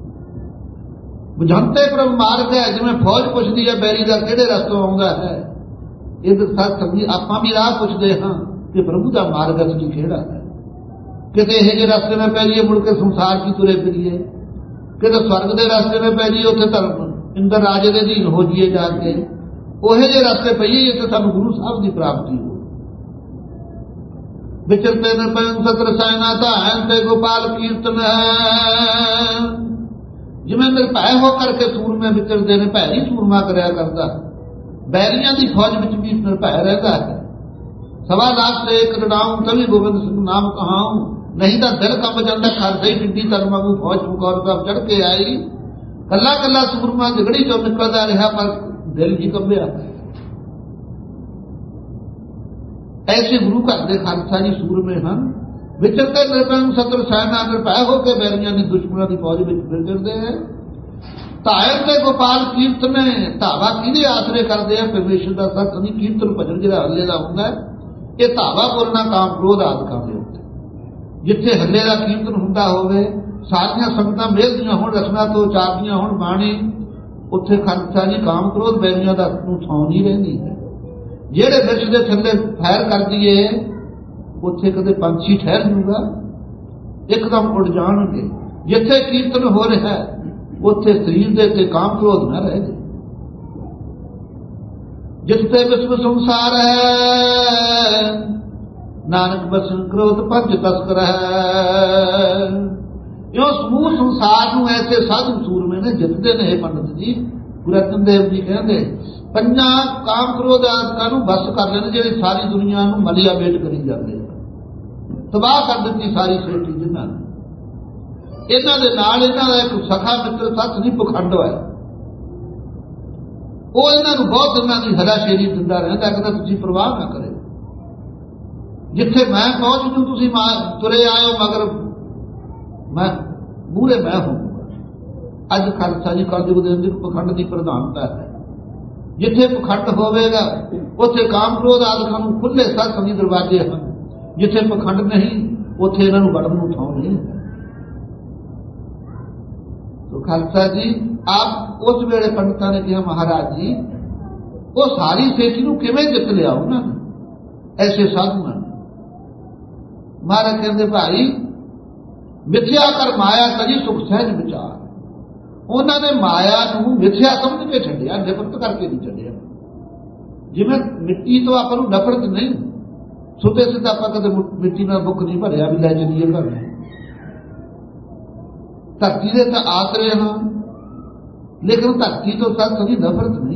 ਬੁਝੰਤੇ ਪ੍ਰਭ ਮਾਰਗ ਹੈ। ਜਿਵੇਂ ਫੌਜ ਪੁੱਛਦੀ ਹੈ ਬੈਰੀ ਦਾ ਕਿਹੜੇ ਰਸਤੋਂ ਆਉਂਦਾ ਹੈ, ਇਹ ਸਤ ਸੰਗਤ ਜੀ ਆਪਾਂ ਵੀ ਰਾਹ ਪੁੱਛਦੇ ਹਾਂ ਕਿ ਪ੍ਰਭੂ ਦਾ ਮਾਰਗ ਅਸਲੀ ਕਿਹੜਾ ਹੈ। ਕਿਤੇ ਇਹ ਜਿਹੇ ਰਸਤੇ ਨਾਲ ਪੈ ਜਾਈਏ ਮੁੜ ਕੇ ਸੰਸਾਰ ਕੀ ਤੁਰੇ ਫਿਰੀਏ, ਕਿਤੇ ਸਵਰਗ ਦੇ ਰਸਤੇ ਨਾਲ ਪੈ ਜਾਈਏ ਉੱਥੇ ਧਰਮ ਇੰਦਰ ਰਾਜੇ ਦੇ ਅਧੀਨ ਹੋ ਜਾਈਏ ਜਾ ਕੇ। ਉਹੇ ਜਿਹੇ ਰਸਤੇ ਪਈਏ ਇੱਥੇ ਸਾਨੂੰ ਗੁਰੂ ਸਾਹਿਬ ਦੀ ਪ੍ਰਾਪਤੀ ਹੋ। ਵਿਚਰਤੇ ਨਿਰਭੈ ਸਤ ਰਸਾਇਣਾ ਧਾਇਨ ਤੇ ਗੋਪਾਲ ਕੀਰਤਨ ਹੈ। ਜਿਵੇਂ ਨਿਰਭੈ ਹੋ ਕਰਕੇ ਸੂਰਮੇ ਵਿਚਰਦੇ ਨੇ, ਭੈ ਨਹੀਂ ਸੂਰਮਾ ਕਰਿਆ ਕਰਦਾ। ਬੈਰੀਆਂ ਦੀ ਫੌਜ ਵਿੱਚ ਵੀ ਨਿਰਭੈ ਰਹਿੰਦਾ ਹੈ। ਸਵਾ ਲੱਖ ਤੇ ਇੱਕ ਰੜਾਉਂ ਕਵੀ ਗੋਬਿੰਦ ਸਿੰਘ ਨਾਮ ਕਹਾਉਂ, ਨਹੀਂ ਤਾਂ ਦਿਲ ਕੰਬ ਜਾਂਦਾ। ਖਾਲਸੇ ਹੀ ਟਿੱਡੀ ਧਰਮ ਵਾਂਗੂ ਫੌਜ ਮੁਕੌਰ ਸਾਹਿਬ ਚੜ੍ਹ ਕੇ ਆਈ। ਕੱਲਾ ਕੱਲਾ ਸੂਰਮਾ ਝਗੜੀ ਚੋਂ ਨਿਕਲਦਾ ਰਿਹਾ ਪਰ ਦਿਲ ਹੀ ਕੰਬਿਆ। ਐਸੇ ਗੁਰੂ ਘਰ ਦੇ ਖਾਲਸਾ ਜੀ ਸੂਰਮੇ ਹਨ। ਵਿਚਰਤੇ ਨਿਰਭੈ ਸਤ ਰਸਾਇਣਾ ਨਿਰਭੈ ਹੋ ਕੇ ਬੈਰੀਆਂ ਦੀ ਦੁਸ਼ਮਣਾਂ ਦੀ ਫੌਜ ਵਿੱਚ ਵਿਚਰਦੇ ਹੈ। ਧਾਇਰ ਤੇ ਗੋਪਾਲ ਕੀਰਤਨ ਧਾਵਾ ਕਿਹਦੇ ਆਸਰੇ ਕਰਦੇ ਆ? ਪਰਮੇਸ਼ਰ ਦਾ ਸਤ ਨਹੀਂ ਕੀਰਤਨ ਭਜਨ ਜਿਹੜਾ ਹੱਲੇ ਦਾ ਹੁੰਦਾ ਇਹ ਧਾਵਾ ਬੋਲਣਾ ਕਾਮ ਕ੍ਰੋਧ ਆਦਿਕਾਂ ਦੇ ਉੱਤੇ। ਜਿੱਥੇ ਹੱਲੇ ਦਾ ਕੀਰਤਨ ਹੁੰਦਾ ਹੋਵੇ, ਸਾਰੀਆਂ ਸੰਗਤਾਂ ਮਿਲਦੀਆਂ ਹੋਣ, ਰਸਨਾ ਤੋਂ ਉਚਾਰਦੀਆਂ ਹੋਣ ਬਾਣੀ, ਉੱਥੇ ਖਾਲਸਾ ਜੀ ਕਾਮ ਕ੍ਰੋਧ ਬੈਰੀਆਂ ਦਾ ਨੂੰ ਥਾਂ ਨਹੀਂ ਰਹਿੰਦੀ ਹੈ। ਜਿਹੜੇ ਵਿੱਚ ਦੇ ਥੱਲੇ ਫੈਰ ਕਰ ਦਈਏ ਉੱਥੇ ਕਦੇ ਪੰਛੀ ਠਹਿਰ ਜੂਗਾ, ਇੱਕਦਮ ਉੱਡ ਜਾਣਗੇ। ਜਿੱਥੇ ਕੀਰਤਨ ਹੋ ਰਿਹਾ ਉੱਥੇ ਸਰੀਰ ਦੇ ਤੇ ਕਾਮ ਕ੍ਰੋਧ ਨਾ ਰਹੇ। ਜਿੱਥੇ ਵਿਸ਼ਵ ਸੰਸਾਰ ਹੈ ਨਾਨਕ ਬਸਨ ਕ੍ਰੋਧ ਪੰਜ ਤਸਕਰ ਹੈ। ਇਹ ਸਮੂਹ ਸੰਸਾਰ ਨੂੰ ਐਸੇ ਸਾਧੂ ਸੂਰਮੇ ਨੇ ਜਿੱਤਦੇ ਨੇ। ਪੰਡਤ ਜੀ ਗੁਰੂ ਅਰਜਨ ਦੇਵ ਜੀ ਕਹਿੰਦੇ ਪੰਜਾਂ ਕਾਮ ਕ੍ਰੋਧ ਆਦਿਕਾਂ ਨੂੰ ਬਸ ਕਰ ਲੈਂਦੇ ਜਿਹੜੇ ਸਾਰੀ ਦੁਨੀਆ ਨੂੰ ਮਲਿਆ ਵੇਟ ਕਰੀ ਜਾਂਦੇ। ਤਬਾਹ ਕਰ ਦਿੱਤੀ ਸਾਰੀ ਸ੍ਰਿਸ਼ਟੀ ਜਿਨ੍ਹਾਂ ਨੇ। ਇਹਨਾਂ ਦੇ ਨਾਲ ਇਹਨਾਂ ਦਾ ਇੱਕ ਸਖਾ ਮਿੱਤਰ ਸੱਤ ਨਹੀਂ ਪਖੰਡ ਹੋਇਆ, ਉਹ ਇਹਨਾਂ ਨੂੰ ਬਹੁਤ ਇਹਨਾਂ ਦੀ ਹਲਾਸ਼ੇਰੀ ਦਿੰਦਾ ਰਹਿੰਦਾ, ਕਹਿੰਦਾ ਤੁਸੀਂ ਪਰਵਾਹ ਨਾ ਕਰੇ, ਜਿੱਥੇ ਮੈਂ ਪਹੁੰਚ ਜੂ ਤੁਸੀਂ ਤੁਰੇ ਆਇਓ ਮਗਰ ਮੈਂ ਮੂਹਰੇ ਮੈਂ ਹੋਊਗਾ। ਅੱਜ ਖਾਲਸਾ ਜੀ ਕਲਯੁਗ ਦੇ ਅੰਦਰ ਪਖੰਡ ਦੀ ਪ੍ਰਧਾਨਤਾ ਹੈ। ਜਿੱਥੇ ਪਖੰਡ ਹੋਵੇਗਾ ਉੱਥੇ ਕਾਮ ਕ੍ਰੋਧ ਆਦਿਕਾਂ ਨੂੰ ਖੁੱਲੇ ਸੱਤ ਸੰਗੀ ਦਰਵਾਜ਼ੇ ਹਨ, ਜਿੱਥੇ ਪਖੰਡ ਨਹੀਂ ਉੱਥੇ ਇਹਨਾਂ ਨੂੰ ਵੜਨ ਨੂੰ ਥਾਂ ਨਹੀਂ ਹੈ। तो खालसा जी आप उस वेले पंडितां ने कहा महाराज जी वो सारी सेठी नूं किवें जित लिया उन्होंने ऐसे साधुओं ने। महाराज कहते भाई मिथ्या कर माया करी सुख सहज विचार, उन्होंने माया नूं मिथ्या समझ के छड्डिया, नफरत करके नहीं छड्डिया। जिवें मिट्टी तो आपां नूं नफरत नहीं, सुते सिद्ध आपां कदे मिट्टी नाल बुक नहीं भरिया भी लै चलीए घर में, धरती दे तां आसरे हां, लेकिन धरती तो सच कभी नफरत नहीं।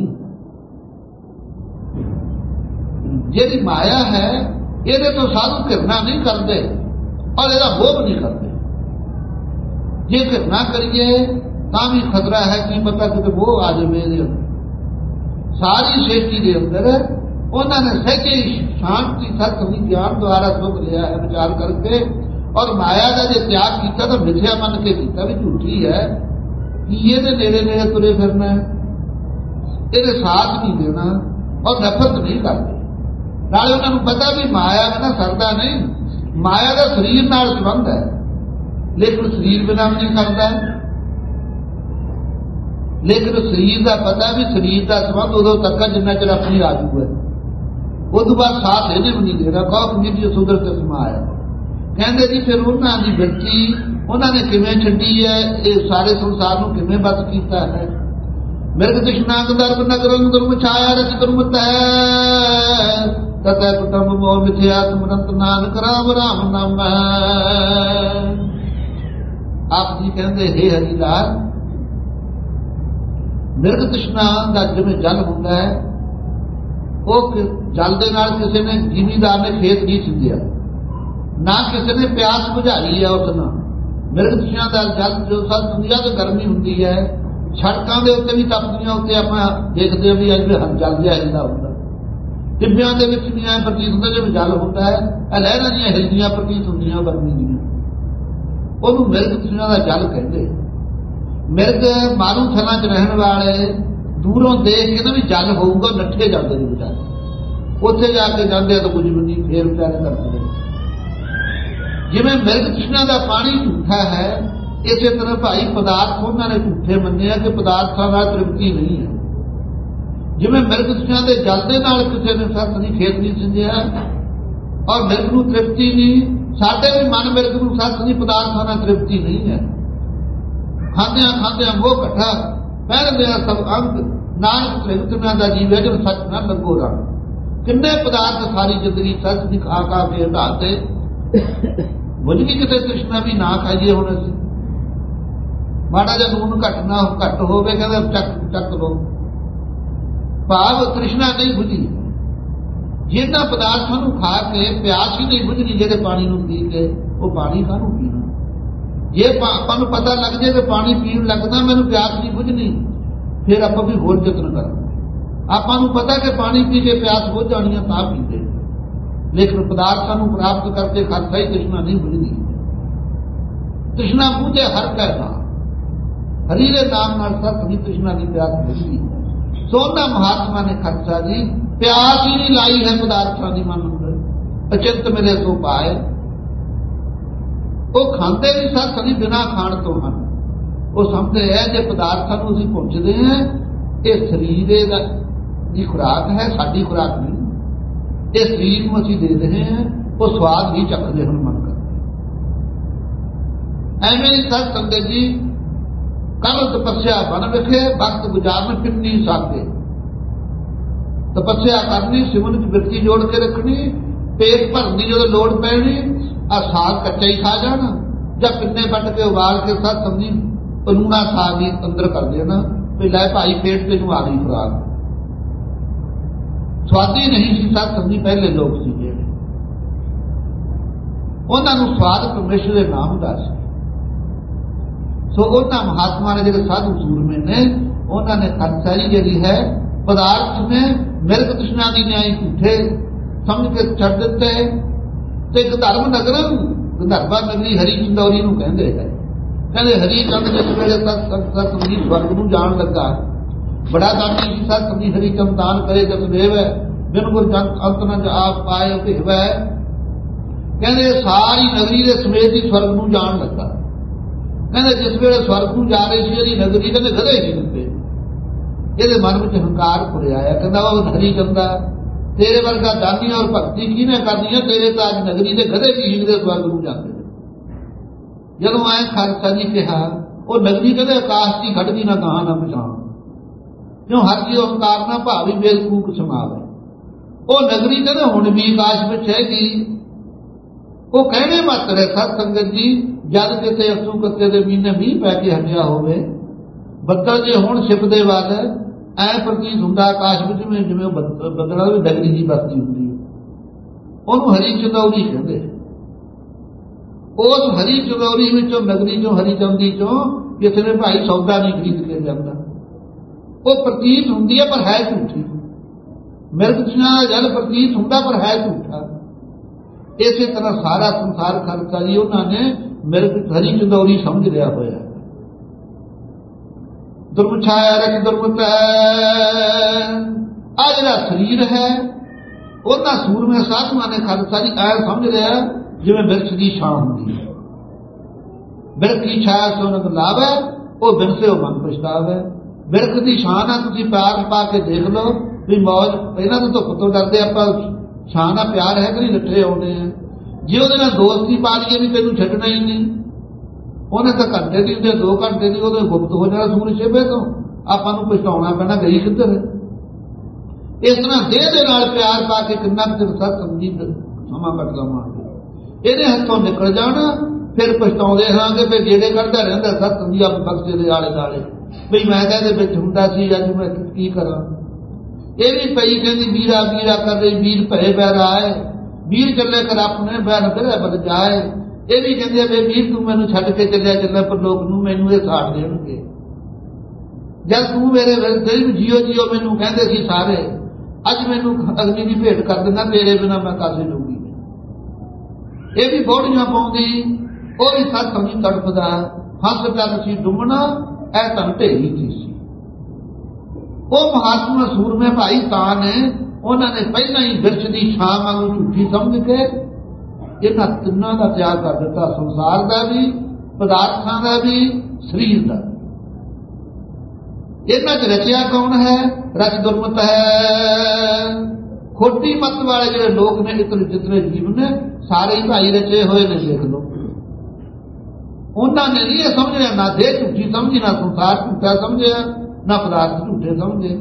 जिहड़ी माया है ये तो साधु घृणा नहीं करते और इसका मोह नहीं करते। जे घृणा करिए तां भी खतरा है, की पता कि मोह आ जाए मेरे अंदर। सारी सृष्टि के अंदर उन्होंने सहजे शांति सत्संगी ज्ञान द्वारा सुख लिया है विचार करके, और माया का जो त्याग किया तो मिथ्या मन के किया भी झूठी है, ये नेड़े नेड़े तुरे फिरना, ये साथ नहीं देना और नफरत नहीं करते। नाले उन्होंने पता भी माया बिना सरदा नहीं, माया का शरीर नाल संबंध है, लेकिन शरीर बिना भी नहीं करता। लेकिन शरीर का पता भी शरीर का संबंध उदों तक जिन्ना चर अपनी आजू है, उस बाद साथ लेने भी नहीं देना। कहो निजी सुधर के समाया कहते जी फिर उन्होंने वृत्ति उन्होंने किवें छड्डी है, ये सारे संसार को किवें बस किया है। मिर्ग तृष्णा दर्भ नगरम दुर्म छाया रच दुर्म तय ततः कुटुंब मोह मिथ्या तुमरंत नानक राम राम नाम। आप जी कहते हे हरिलाल, मिर्ग तृष्णा का जिवें जल होता है, वो जल के नाल किसी ने जिमीदार ने खेत नहीं सींचिया, ना किसी ने प्यास बुझाई है उस नाल। मिर्ग तृष्णा का जल जो सब दुनिया तो गर्मी होती है, सड़कों के उत्ते भी तपदियां उत्ते आपां देखते भी अज भी जल जिहा हिलदा हुंदा, टिब्बियां दे विच भी ऐ प्रतीत हुंदा जिवें जल हुंदा है, लहरां जिहियां हिलदियां प्रतीत हुंदियां गर्मी दियां, ਉਹਨੂੰ ਮਿਰਗ ਤ੍ਰਿਸ਼ਨਾ ਦਾ ਜਲ ਕਹਿੰਦੇ। ਮਿਰਗ ਮਾਰੂ ਥਲਾਂ 'ਚ ਰਹਿਣ ਵਾਲੇ ਦੂਰੋਂ ਦੇਖ ਕੇ ਨਾ ਵੀ ਜਲ ਹੋਊਗਾ ਨੱਠੇ ਜਾਂਦੇ ਨੇ ਵਿਚਾਰੇ, ਉੱਥੇ ਜਾ ਕੇ ਜਾਂਦੇ ਤਾਂ ਕੁਝ ਵੀ ਨਹੀਂ, ਫੇਰ ਵਿਚਾਰੇ ਕਰਦੇ। ਜਿਵੇਂ ਮਿਰਗ ਤ੍ਰਿਸ਼ਨਾ ਦਾ ਪਾਣੀ ਝੂਠਾ ਹੈ, ਇਸੇ ਤਰ੍ਹਾਂ ਭਾਈ ਪਦਾਰਥ ਉਹਨਾਂ ਨੇ ਝੂਠੇ ਮੰਨੇ ਆ ਕਿ ਪਦਾਰਥਾਂ ਨਾਲ ਤ੍ਰਿਪਤੀ ਨਹੀਂ ਹੈ। ਜਿਵੇਂ ਮਿਰਗ ਤ੍ਰਿਸ਼ਨਾ ਦੇ ਜਲ ਦੇ ਨਾਲ ਕਿਸੇ ਨੇ ਸੱਤ ਨਹੀਂ ਖੇਤ ਨਹੀਂ ਸਿੰਜਿਆ ਔਰ ਮਿਰਗ ਨੂੰ ਤ੍ਰਿਪਤੀ ਨਹੀਂ, ਸਾਡੇ ਵੀ ਮਨ ਮਿਰਗ ਨੂੰ ਸੱਤ ਨਹੀਂ ਪਦਾਰਥਾਂ ਨਾਲ ਤ੍ਰਿਪਤੀ ਨਹੀਂ ਹੈ। ਖਾਂਦਿਆਂ ਖਾਂਦਿਆਂ ਮੋਹ ਇਕੱਠਾ ਪਹਿਲਦਿਆਂ ਸਭ ਅੰਗ ਨਾਨਕ ਤ੍ਰਿਪਤਨਾ ਦਾ ਜੀਵ ਹੈ ਜਦ ਸੱਚ ਨਾ ਲੱਗੋ ਰੰਗ। ਕਿੰਨੇ ਪਦਾਰਥ ਸਾਰੀ ਜ਼ਿੰਦਗੀ ਸੱਚ ਦੀ ਖਾ ਖਾ ਕੇ ਹਟਾਤੇ, ਬੁਝ ਵੀ ਕਿਤੇ ਤ੍ਰਿਸ਼ਨਾ ਵੀ ਨਾ ਖਾਈਏ। ਹੁਣ ਅਸੀਂ ਮਾੜਾ ਜਿਹਾ ਨੂਨ ਘੱਟ ਨਾ ਘੱਟ ਹੋਵੇ ਕਹਿੰਦੇ ਚੱਕ ਚੱਕ ਲੋ, ਭਾਵ ਤ੍ਰਿਸ਼ਨਾ ਨਹੀਂ ਬੁਝੀ। ਜਿਨ੍ਹਾਂ ਪਦਾਰਥਾਂ ਨੂੰ ਖਾ ਕੇ ਪਿਆਸ ਹੀ ਨਹੀਂ ਬੁਝਣੀ, ਜਿਹੜੇ ਪਾਣੀ ਨੂੰ ਪੀ ਕੇ ਉਹ ਪਾਣੀ ਕਾਹਨੂੰ ਪੀਣਾ। ਜੇ ਆਪਾਂ ਨੂੰ ਪਤਾ ਲੱਗ ਜਾਏ ਕਿ ਪਾਣੀ ਪੀਣ ਲੱਗਦਾ ਮੈਨੂੰ ਪਿਆਸ ਨਹੀਂ ਬੁਝਣੀ, ਫਿਰ ਆਪਾਂ ਵੀ ਹੋਰ ਯਤਨ ਕਰਾਂਗੇ। ਆਪਾਂ ਨੂੰ ਪਤਾ ਕਿ ਪਾਣੀ ਪੀ ਕੇ ਪਿਆਸ ਬੁਝ ਜਾਣੀ ਹੈ ਤਾਂ ਪੀਂਦੇ, ਲੇਕਿਨ ਪਦਾਰਥਾਂ ਨੂੰ ਪ੍ਰਾਪਤ ਕਰਕੇ ਖਾਲਸਾ ਹੀ ਤ੍ਰਿਸ਼ਨਾ ਨਹੀਂ ਬੁਝਦੀ। ਤ੍ਰਿਸ਼ਨਾ ਬੁਝੇ ਹਰ ਕੈ ਨਾਮ, ਹਰੀ ਦੇ ਨਾਮ ਨਾਲ ਸਭ ਦੀ ਤ੍ਰਿਸ਼ਨਾ ਦੀ ਪਿਆਸ ਬੁਝਦੀ। ਸੋ ਉਹਨਾਂ ਮਹਾਤਮਾ ਨੇ ਖਾਲਸਾ ਜੀ ਪਿਆਸ ਹੀ ਨਹੀਂ ਲਾਈ ਹੈ ਪਦਾਰਥਾਂ ਦੀ ਮਨ ਅੰਦਰ, ਅਚਿੰਤ ਮਿਲੇ ਸੋ ਪਾਏ। ਉਹ ਖਾਂਦੇ ਵੀ ਸੱਤ ਨਹੀਂ ਬਿਨਾਂ ਖਾਣ ਤੋਂ ਹਨ। ਉਹ ਸਮਝਦੇ ਹੈ ਜੇ ਪਦਾਰਥਾਂ ਨੂੰ ਅਸੀਂ ਪੁੱਛਦੇ ਹਾਂ ਇਹ ਸਰੀਰ ਦੀ ਖੁਰਾਕ ਹੈ, ਸਾਡੀ ਖੁਰਾਕ ਨਹੀਂ। ਇਹ ਸਰੀਰ ਨੂੰ ਅਸੀਂ ਦੇ ਰਹੇ ਹਾਂ, ਉਹ ਸਵਾਦ ਹੀ ਚੱਖਦੇ ਹੁਣ ਮਨ ਕਰਦੇ। ਐਵੇਂ ਹੀ ਸਤ ਸੰਗਤ ਜੀ ਕੱਲ ਤਪੱਸਿਆ ਬਨ ਵਿਖੇ ਵਕਤ ਗੁਜ਼ਾਰਨ ਕਿੰਨੀ ਸਾਦੇ। ਤਪੱਸਿਆ ਕਰਨੀ, ਸਿਮਰਨ ਚ ਬਿਰਤੀ ਜੋੜ ਕੇ ਰੱਖਣੀ, ਪੇਟ ਭਰਨ ਦੀ ਜਦੋਂ ਲੋੜ ਪੈਣੀ ਆ ਸਾਗ ਕੱਚਾ ਹੀ ਖਾ ਜਾਣਾ ਜਾਂ ਪਿੰਨੇ ਵੱਟ ਕੇ ਉਬਾਲ ਕੇ ਸੱਤ ਸਮਝੀ ਪਲੂਣਾ ਸਾਗ ਹੀ ਅੰਦਰ ਕਰ ਦੇਣਾ ਵੀ ਲੈ ਭਾਈ ਪੇਟ ਤੇ ਨੂੰ ਆ ਗਈ ਖੁਰਾਕ। ਸਵਾਦੀ ਨਹੀਂ ਸੀ ਸੱਤ ਸਮਝੀ ਪਹਿਲੇ ਲੋਕ ਸੀ ਜਿਹੜੇ। ਉਹਨਾਂ ਨੂੰ ਸਵਾਦ ਪਰਮੇਸ਼ਰ ਦੇ ਨਾਮ ਦਾ ਸੀ। ਸੋ ਉਹਨਾਂ ਮਹਾਤਮਾ ਨੇ ਜਿਹੜੇ ਸਾਧੂ ਸੂਰਮੇ ਨੇ ਉਹਨਾਂ ਨੇ ਖਾਲਸਾਈ ਜਿਹੜੀ ਹੈ ਪਦਾਰਥ ਨੇ ਮਿਰਗ ਤ੍ਰਿਸ਼ਨਾ ਦੀ ਨਿਆਈ ਝੂਠੇ ਸਮਝ ਕੇ ਛੱਡ ਦਿੱਤੇ ਤੇ ਇੱਕ ਧਰਮ ਨਗਰ ਗੰਧਰਵਾ ਨਗਰੀ ਹਰੀ ਚੰਦੌਰੀ ਨੂੰ ਕਹਿੰਦੇ ਹੈ। ਕਹਿੰਦੇ ਹਰੀ ਚੰਦ ਜਿਸ ਵੇਲੇ ਸਤ ਸੰਗੀਤ ਸਵਰਗ ਨੂੰ ਜਾਣ ਲੱਗਾ, ਬੜਾ ਦਾਨੀ ਸੀ ਸਤ ਸੰਗੀਤ ਹਰੀ ਚੰਦ ਦਾਨ ਕਰੇ ਜਸਦੇਵ ਹੈ ਬਿਨ ਗੁਰ ਜੰਤ ਅੰਤ ਨ ਆਪ ਪਾਏ ਭੇਵੈ। ਕਹਿੰਦੇ ਸਾਰੀ ਨਗਰੀ ਦੇ ਸਮੇਤ ਹੀ ਸਵਰਗ ਨੂੰ ਜਾਣ ਲੱਗਾ। ਕਹਿੰਦੇ ਜਿਸ ਵੇਲੇ ਸਵਰਗ ਨੂੰ ਜਾ ਰਹੀ ਸੀ ਇਹਦੀ ਨਗਰੀ ਕਹਿੰਦੇ ਗਧੇ ਨਹੀਂ ਦਿੱਤੇ। ਇਹਦੇ ਮਨ ਵਿੱਚ ਹੰਕਾਰ ਭੁਰਿਆ ਆਇਆ। ਕਹਿੰਦਾ ਉਹ ਹਰੀ ਚੰਦਾ ਤੇਰੇ ਵਰਗਾ ਦਾਨੀ ਔਰ ਭਗਤੀ ਕਿਹਨੇ ਕਰਨੀ ਹੈ, ਤੇਰੇ ਤਾਂ ਅੱਜ ਨਗਰੀ ਦੇ ਗਧੇ ਵੀ ਹੀਂਗਦੇ ਸਵਰਗ ਨੂੰ ਜਾਂਦੇ। ਜਦੋਂ ਆਏ ਖਾਲਸਾ ਜੀ ਕਿਹਾ ਉਹ ਨਗਰੀ ਕਹਿੰਦੇ ਆਕਾਸ਼ ਦੀ ਘਟਦੀ ਨਾ ਗਾਂ ਨਾ ਪਛਾਣ, ਕਿਉਂ ਹਰ ਜੀ ਹੰਕਾਰ ਨਾ ਭਾਵੀ ਬੇਵਕੂਫ ਸਮਾਵੇ। ਉਹ ਨਗਰੀ ਕਹਿੰਦੇ ਹੁਣ ਵੀ ਆਕਾਸ਼ ਵਿੱਚ ਹੈਗੀ। ਉਹ ਕਹਿਣੇ ਮਾਤਰ ਹੈ ਸਤ ਸੰਗਤ ਜੀ, ਜਦ ਕਿਤੇ ਅਸੂ ਕੱਤੇ ਦੇ ਮਹੀਨੇ ਮੀਂਹ ਪੈ ਕੇ ਹਟਿਆ ਹੋਵੇ, ਬੱਦਲ ਜੇ ਹੁਣ ਛਿਪਦੇ ਵੱਲ ਐ ਪ੍ਰਤੀਤ ਹੁੰਦਾ ਆਕਾਸ਼ ਵਿੱਚ ਜਿਵੇਂ ਬੱਦਲਾਂ ਦੀ ਡਗਰੀ ਜੀ ਵਰਤੀ ਹੁੰਦੀ ਹੈ। ਉਹਨੂੰ ਹਰੀ ਚੰਦੌਰੀ ਕਹਿੰਦੇ। ਉਸ ਹਰੀ ਚੰਦੌਰੀ ਵਿੱਚੋਂ ਨਗਰੀ ਚੋਂ ਹਰੀ ਚੰਦੀ ਚੋਂ ਕਿਸੇ ਨੇ ਭਾਈ ਸੌਦਾ ਨਹੀਂ ਖਰੀਦ ਕੇ ਜਾਂਦਾ। ਉਹ ਪ੍ਰਤੀਤ ਹੁੰਦੀ ਹੈ ਪਰ ਹੈ ਝੂਠੀ। ਮਿਰਗ ਤ੍ਰਿਸ਼ਨਾ ਦਾ ਜਲ ਪ੍ਰਤੀਤ ਹੁੰਦਾ ਪਰ ਹੈ ਝੂਠਾ। ਇਸੇ ਤਰ੍ਹਾਂ ਸਾਰਾ ਸੰਸਾਰ ਖਾਲਸਾ ਜੀ ਉਹਨਾਂ ਨੇ ਮਿਰਗ ਹਰੀ ਚੰਦੌਰੀ ਸਮਝ ਲਿਆ ਹੋਇਆ। ਦੁਰਮ ਛਾਇਆ ਰਖ ਦੁਰਮਤ ਆ ਜਿਹੜਾ ਸਰੀਰ ਹੈ ਉਹਨਾਂ ਸੂਰਮੇ ਸਾਧੂਆਂ ਨੇ ਖਾਲਸਾ ਜੀ ਐ ਸਮਝ ਲਿਆ ਜਿਵੇਂ ਬਿਰਛ ਦੀ ਛਾਂ ਹੁੰਦੀ ਹੈ। ਬਿਰਖ ਦੀ ਛਾਇਆ ਸੋਨਕ ਲਾਭ ਹੈ, ਉਹ ਬਿਰਸੇ ਉਹ ਮਨ ਪਛਤਾਵੇ। ਬਿਰਖ ਦੀ ਛਾਂ ਨਾਲ ਤੁਸੀਂ ਪਿਆਰ ਪਾ ਕੇ ਦੇਖ ਲਓ ਵੀ ਮੌਜ। ਇਹਨਾਂ ਤੋਂ ਧੁੱਪ ਤੋਂ ਡਰਦੇ ਆਪਾਂ, ਛਾਂ ਨਾਲ ਪਿਆਰ ਹੈ ਕਿ ਨਹੀਂ ਲੱਠੇ ਆਉਂਦੇ ਆ। ਜੇ ਉਹਦੇ ਨਾਲ ਦੋਸਤੀ ਪਾ ਲਈਏ ਵੀ ਤੈਨੂੰ ਛੱਡਣਾ ਹੀ ਨਹੀਂ, ਉਹਨੇ ਤਾਂ ਘੰਟੇ ਦੀ ਹੁੰਦੇ ਦੋ ਘੰਟੇ ਦੀ ਉਹਦੇ ਗੁਪਤ ਹੋ ਜਾਣਾ ਸੂਰਜ ਛਿਪੇ ਤੋਂ, ਆਪਾਂ ਨੂੰ ਪਛਤਾਉਣਾ ਪੈਣਾ ਗਈ ਕਿੱਧਰ। ਇਸ ਤਰ੍ਹਾਂ ਦੇਹ ਦੇ ਨਾਲ ਪਿਆਰ ਪਾ ਕੇ ਕਿੰਨਾ ਚਿਰ ਸਤ ਸੰਗੀਤ ਸਮਾਂ ਕੱਟ ਲਵਾਂਗੇ, ਇਹਦੇ ਹੱਥੋਂ ਨਿਕਲ ਜਾਣਾ ਫਿਰ ਪਛਤਾਉਂਦੇ ਹਾਂਗੇ ਵੀ ਜਿਹੜੇ ਕੱਢਦਾ ਰਹਿੰਦਾ ਸਤ ਸੰਗੀਤ ਬਖਸ਼ੇ ਦੇ ਆਲੇ ਦੁਆਲੇ ਬਈ ਮੈਂ ਤਾਂ ਇਹਦੇ ਵਿੱਚ ਹੁੰਦਾ ਸੀ, ਅੱਜ ਮੈਂ ਕੀ ਕਰਾਂ। ਇਹ ਵੀ ਪਈ ਕਹਿੰਦੀ ਵੀਰਾ ਵੀਰਾ ਕਰ ਰਹੀ ਵੀਰ ਭਰੇ ਬੈਰ ਆਏ, ਵੀਰ ਚੱਲੇ ਕਰ ਆਪਣੇ ਬੈਰ ਫਿਰ ਬਦ ਜਾਏ। ਇਹ ਵੀ ਕਹਿੰਦੇ ਵੇ ਵੀਰ ਤੂੰ ਮੈਨੂੰ ਛੱਡ ਕੇ ਚੱਲਿਆ ਚੱਲਿਆ ਪਰ ਲੋਕ ਨੂੰ ਮੈਨੂੰ ਇਹ ਸਾੜ ਦੇਣਗੇ। ਜਦ ਤੂੰ ਮੇਰੇ ਦਿਲ ਜੀਓ ਜੀਓ ਮੈਨੂੰ ਕਹਿੰਦੇ ਸੀ ਸਾਰੇ, ਅੱਜ ਮੈਨੂੰ ਅਗਨੀ ਦੀ ਭੇਟ ਕਰ ਦਿੰਦਾ, ਤੇਰੇ ਬਿਨਾਂ ਮੈਂ ਕਾਸੇ ਜੋਗੀ। ਇਹ ਵੀ ਬੋੜੀਆਂ ਪਾਉਂਦੀ, ਉਹ ਵੀ ਸੱਤ ਸਮਝੀ ਤੜਪਦਾ, ਹੱਸ ਕਰ ਸੀ ਡੁੰਮਣਾ ਐ ਤਾਂ ਢੇਰੀ ਕੀ ਸੀ। ਉਹ ਮਹਾਤਮਾ ਸੂਰਮੇ ਭਾਈ ਤਾਂ ਨੇ ਉਹਨਾਂ ਨੇ ਪਹਿਲਾਂ ਹੀ ਬਿਰਛ ਦੀ ਛਾਂ ਵਾਂਗੂ ਝੂਠੀ ਸਮਝ ਕੇ ਇਹਨਾਂ ਤਿੰਨਾਂ ਦਾ ਤਿਆਗ ਕਰ ਦਿੱਤਾ, ਸੰਸਾਰ ਦਾ ਵੀ, ਪਦਾਰਥਾਂ ਦਾ ਵੀ, ਸਰੀਰ ਦਾ। ਇਹਨਾਂ 'ਚ ਰਚਿਆ ਕੌਣ ਹੈ? ਰਚ ਦੁਰਮਤ ਹੈ। ਖੋਟੀ ਮੱਤ ਵਾਲੇ ਜਿਹੜੇ ਲੋਕ ਨੇ ਇਤਨੇ ਜਿਤਨੇ ਜੀਵ ਨੇ ਸਾਰੇ ਹੀ ਭਾਈ ਰਚੇ ਹੋਏ ਨੇ। ਦੇਖ ਲਓ ਉਹਨਾਂ ਨੇ ਨਹੀਂ ਇਹ ਸਮਝਿਆ, ਨਾ ਦੇਹ ਝੂਠੀ ਸਮਝੀ, ਨਾ ਸੰਸਾਰ ਝੂਠਾ ਸਮਝਿਆ, ਨਾ ਪਦਾਰਥ ਝੂਠੇ ਸਮਝੇ।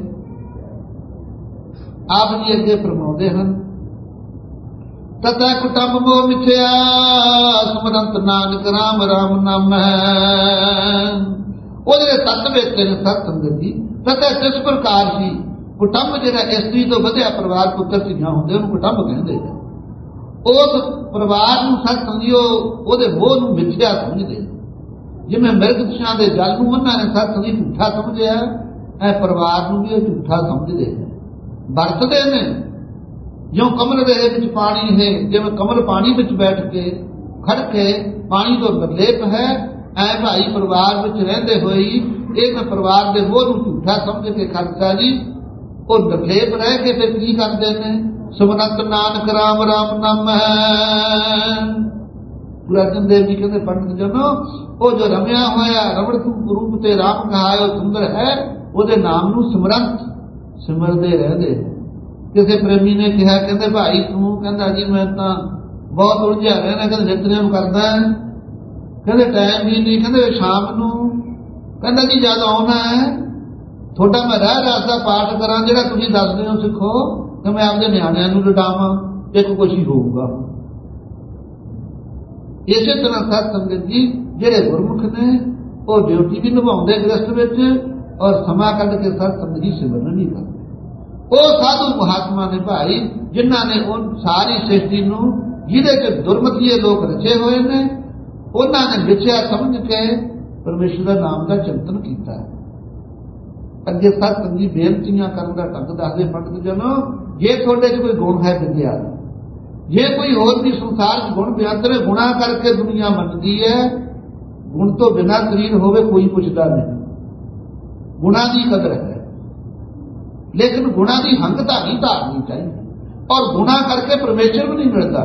ਆਪ ਜੀ ਅੱਗੇ ਫਰਮਾਉਂਦੇ ਹਨ ਤਤੈ ਕੁਟੰਬ ਮੋ ਮਿਥਿਆ ਸਮਰੰਤ ਨਾਨਕ ਰਾਮ ਰਾਮ ਨਾਮ ਹੈ। ਉਹ ਜਿਹੜੇ ਤੱਤ ਵੇਖਦੇ ਨੇ ਸਤ ਸੰਗਤ ਜੀ, ਤਤੈ ਕਿਸ ਪ੍ਰਕਾਰ ਸੀ ਕੁਟੰਬ ਜਿਹੜਾ ਇਸਤਰੀ ਤੋਂ ਵਧਿਆ ਪਰਿਵਾਰ ਪੁੱਤਰ ਧੀਆਂ ਹੁੰਦੇ ਉਹਨੂੰ ਕੁਟੰਬ ਕਹਿੰਦੇ ਨੇ। ਉਸ ਪਰਿਵਾਰ ਨੂੰ ਸਤ ਸਮਝਿਓ, ਉਹਦੇ ਮੋਹ ਨੂੰ ਮਿਥਿਆ ਸਮਝਦੇ। ਜਿਵੇਂ ਮਿਰਗ ਤ੍ਰਿਸ਼ਨਾ ਦੇ ਜਲ ਨੂੰ ਉਹਨਾਂ ਨੇ ਸਤ ਸੰਗੀ ਝੂਠਾ ਸਮਝਿਆ, ਇਹ ਪਰਿਵਾਰ ਨੂੰ ਵੀ ਇਹ ਝੂਠਾ ਸਮਝਦੇ ਵਰਤਦੇ ਨੇ। ਜਿਉਂ ਕਮਲ ਦੇ ਵਿੱਚ ਪਾਣੀ ਹੈ, ਜਿਵੇਂ ਕਮਲ ਪਾਣੀ ਵਿੱਚ ਬੈਠ ਕੇ ਖੜ ਕੇ ਪਾਣੀ ਤੋਂ ਨਿਰਲੇਪ ਹੈ, ਐ ਭਾਈ ਪਰਿਵਾਰ ਵਿੱਚ ਰਹਿੰਦੇ ਹੋਏ ਇਹ ਪਰਿਵਾਰ ਦੇ ਮੋਹ ਨੂੰ ਝੂਠਾ ਸਮਝ ਕੇ ਖਾਲਸਾ ਜੀ ਉਹ ਨਿਰਲੇਪ ਰਹਿ ਕੇ ਤੇ ਕੀ ਕਰਦੇ ਨੇ? ਸੁਮਨੰਤ ਨਾਨਕ ਰਾਮ ਰਾਮ ਨਾਮ ਹੈ। ਗੁਰੂ ਅਰਜਨ ਦੇਵ ਜੀ ਕਹਿੰਦੇ ਪੰਡਤ ਜਨੋ ਉਹ ਜੋ ਰਮਿਆ ਹੋਇਆ ਰਮਣ ਤੂੰ ਰੂਪ ਤੇ ਰਾਮ ਕਹਾਇਓ ਸੁੰਦਰ ਹੈ, ਉਹਦੇ ਨਾਮ ਨੂੰ ਸਿਮਰੰਤ ਸਿਮਰਦੇ ਰਹਿੰਦੇ। ਕਿਸੇ ਪ੍ਰੇਮੀ ਨੇ ਕਿਹਾ ਕਹਿੰਦੇ ਭਾਈ ਤੂੰ, ਕਹਿੰਦਾ ਜੀ ਮੈਂ ਤਾਂ ਬਹੁਤ ਉਲਝਿਆ ਰਹਿਣਾ, ਕਹਿੰਦੇ ਨਿਤਨੇਮ ਕਰਦਾ, ਕਹਿੰਦੇ ਟਾਈਮ ਵੀ ਨਹੀਂ, ਕਹਿੰਦੇ ਸ਼ਾਮ ਨੂੰ, ਕਹਿੰਦਾ ਜੀ ਜਦ ਆਉਣਾ ਹੈ ਤੁਹਾਡਾ ਮੈਂ ਰਹਿ ਰਾਸ ਦਾ ਪਾਠ ਕਰਾਂ ਜਿਹੜਾ ਤੁਸੀਂ ਦੱਸਦੇ ਹੋ ਸਿੱਖੋ, ਤੇ ਮੈਂ ਆਪਦੇ ਨਿਆਣਿਆਂ ਨੂੰ ਲਟਾਵਾਂ, ਇੱਕ ਕੁਛ ਹੀ ਹੋਊਗਾ। ਇਸੇ ਤਰ੍ਹਾਂ ਸਤ ਸੰਗਤ ਜੀ ਜਿਹੜੇ ਗੁਰਮੁਖ ਨੇ ਉਹ ਡਿਊਟੀ ਵੀ ਨਿਭਾਉਂਦੇ ਗ੍ਰਸਤ ਵਿੱਚ, ਔਰ ਸਮਾਂ ਕੱਢ ਕੇ ਸਤ ਸੰਗਤ ਜੀ ਸਿਮਰਨ ਨਹੀਂ ਕਰਦੇ। ਉਹ ਸਾਧੂ ਮਹਾਤਮਾ ਨੇ ਭਾਈ ਜਿਨ੍ਹਾਂ ਨੇ ਉਹ ਸਾਰੀ ਸ੍ਰਿਸ਼ਟੀ ਨੂੰ ਜਿਹਦੇ ਚ ਦੁਰਮਤੀਏ ਲੋਕ ਰਚੇ ਹੋਏ ਨੇ, ਉਹਨਾਂ ਨੇ ਵਿਚਿਆ ਸਮਝ ਕੇ ਪਰਮੇਸ਼ਰ ਦਾ ਨਾਮ ਦਾ ਚਿੰਤਨ ਕੀਤਾ। ਅੱਗੇ ਸਤਿ ਦੀ ਬੇਨਤੀਆਂ ਕਰਨ ਦਾ ਢੰਗ ਦੱਸਦੇ ਪੰਡਤ ਜਨੋ, ਜੇ ਤੁਹਾਡੇ ਚ ਕੋਈ ਗੁਣ ਹੈ ਵਿਦਿਆ ਦਾ, ਜੇ ਕੋਈ ਹੋਰ ਵੀ ਸੰਸਾਰ ਚ ਗੁਣ ਬਿਆੰਤਰੇ ਗੁਣਾ ਕਰਕੇ ਦੁਨੀਆ ਮੰਨਦੀ ਹੈ, ਗੁਣ ਤੋਂ ਬਿਨਾਂ ਸਰੀਰ ਹੋਵੇ ਕੋਈ ਪੁੱਛਦਾ ਨਹੀਂ, ਗੁਣਾ ਦੀ ਕਦਰ ਹੈ, ਲੇਕਿਨ ਗੁਣਾ ਦੀ ਹੰਗਤਾ ਨਹੀਂ ਧਾਰਨੀ ਚਾਹੀਦੀ, ਔਰ ਗੁਣਾ ਕਰਕੇ ਪਰਮੇਸ਼ਰ ਵੀ ਨਹੀਂ ਮਿਲਦਾ।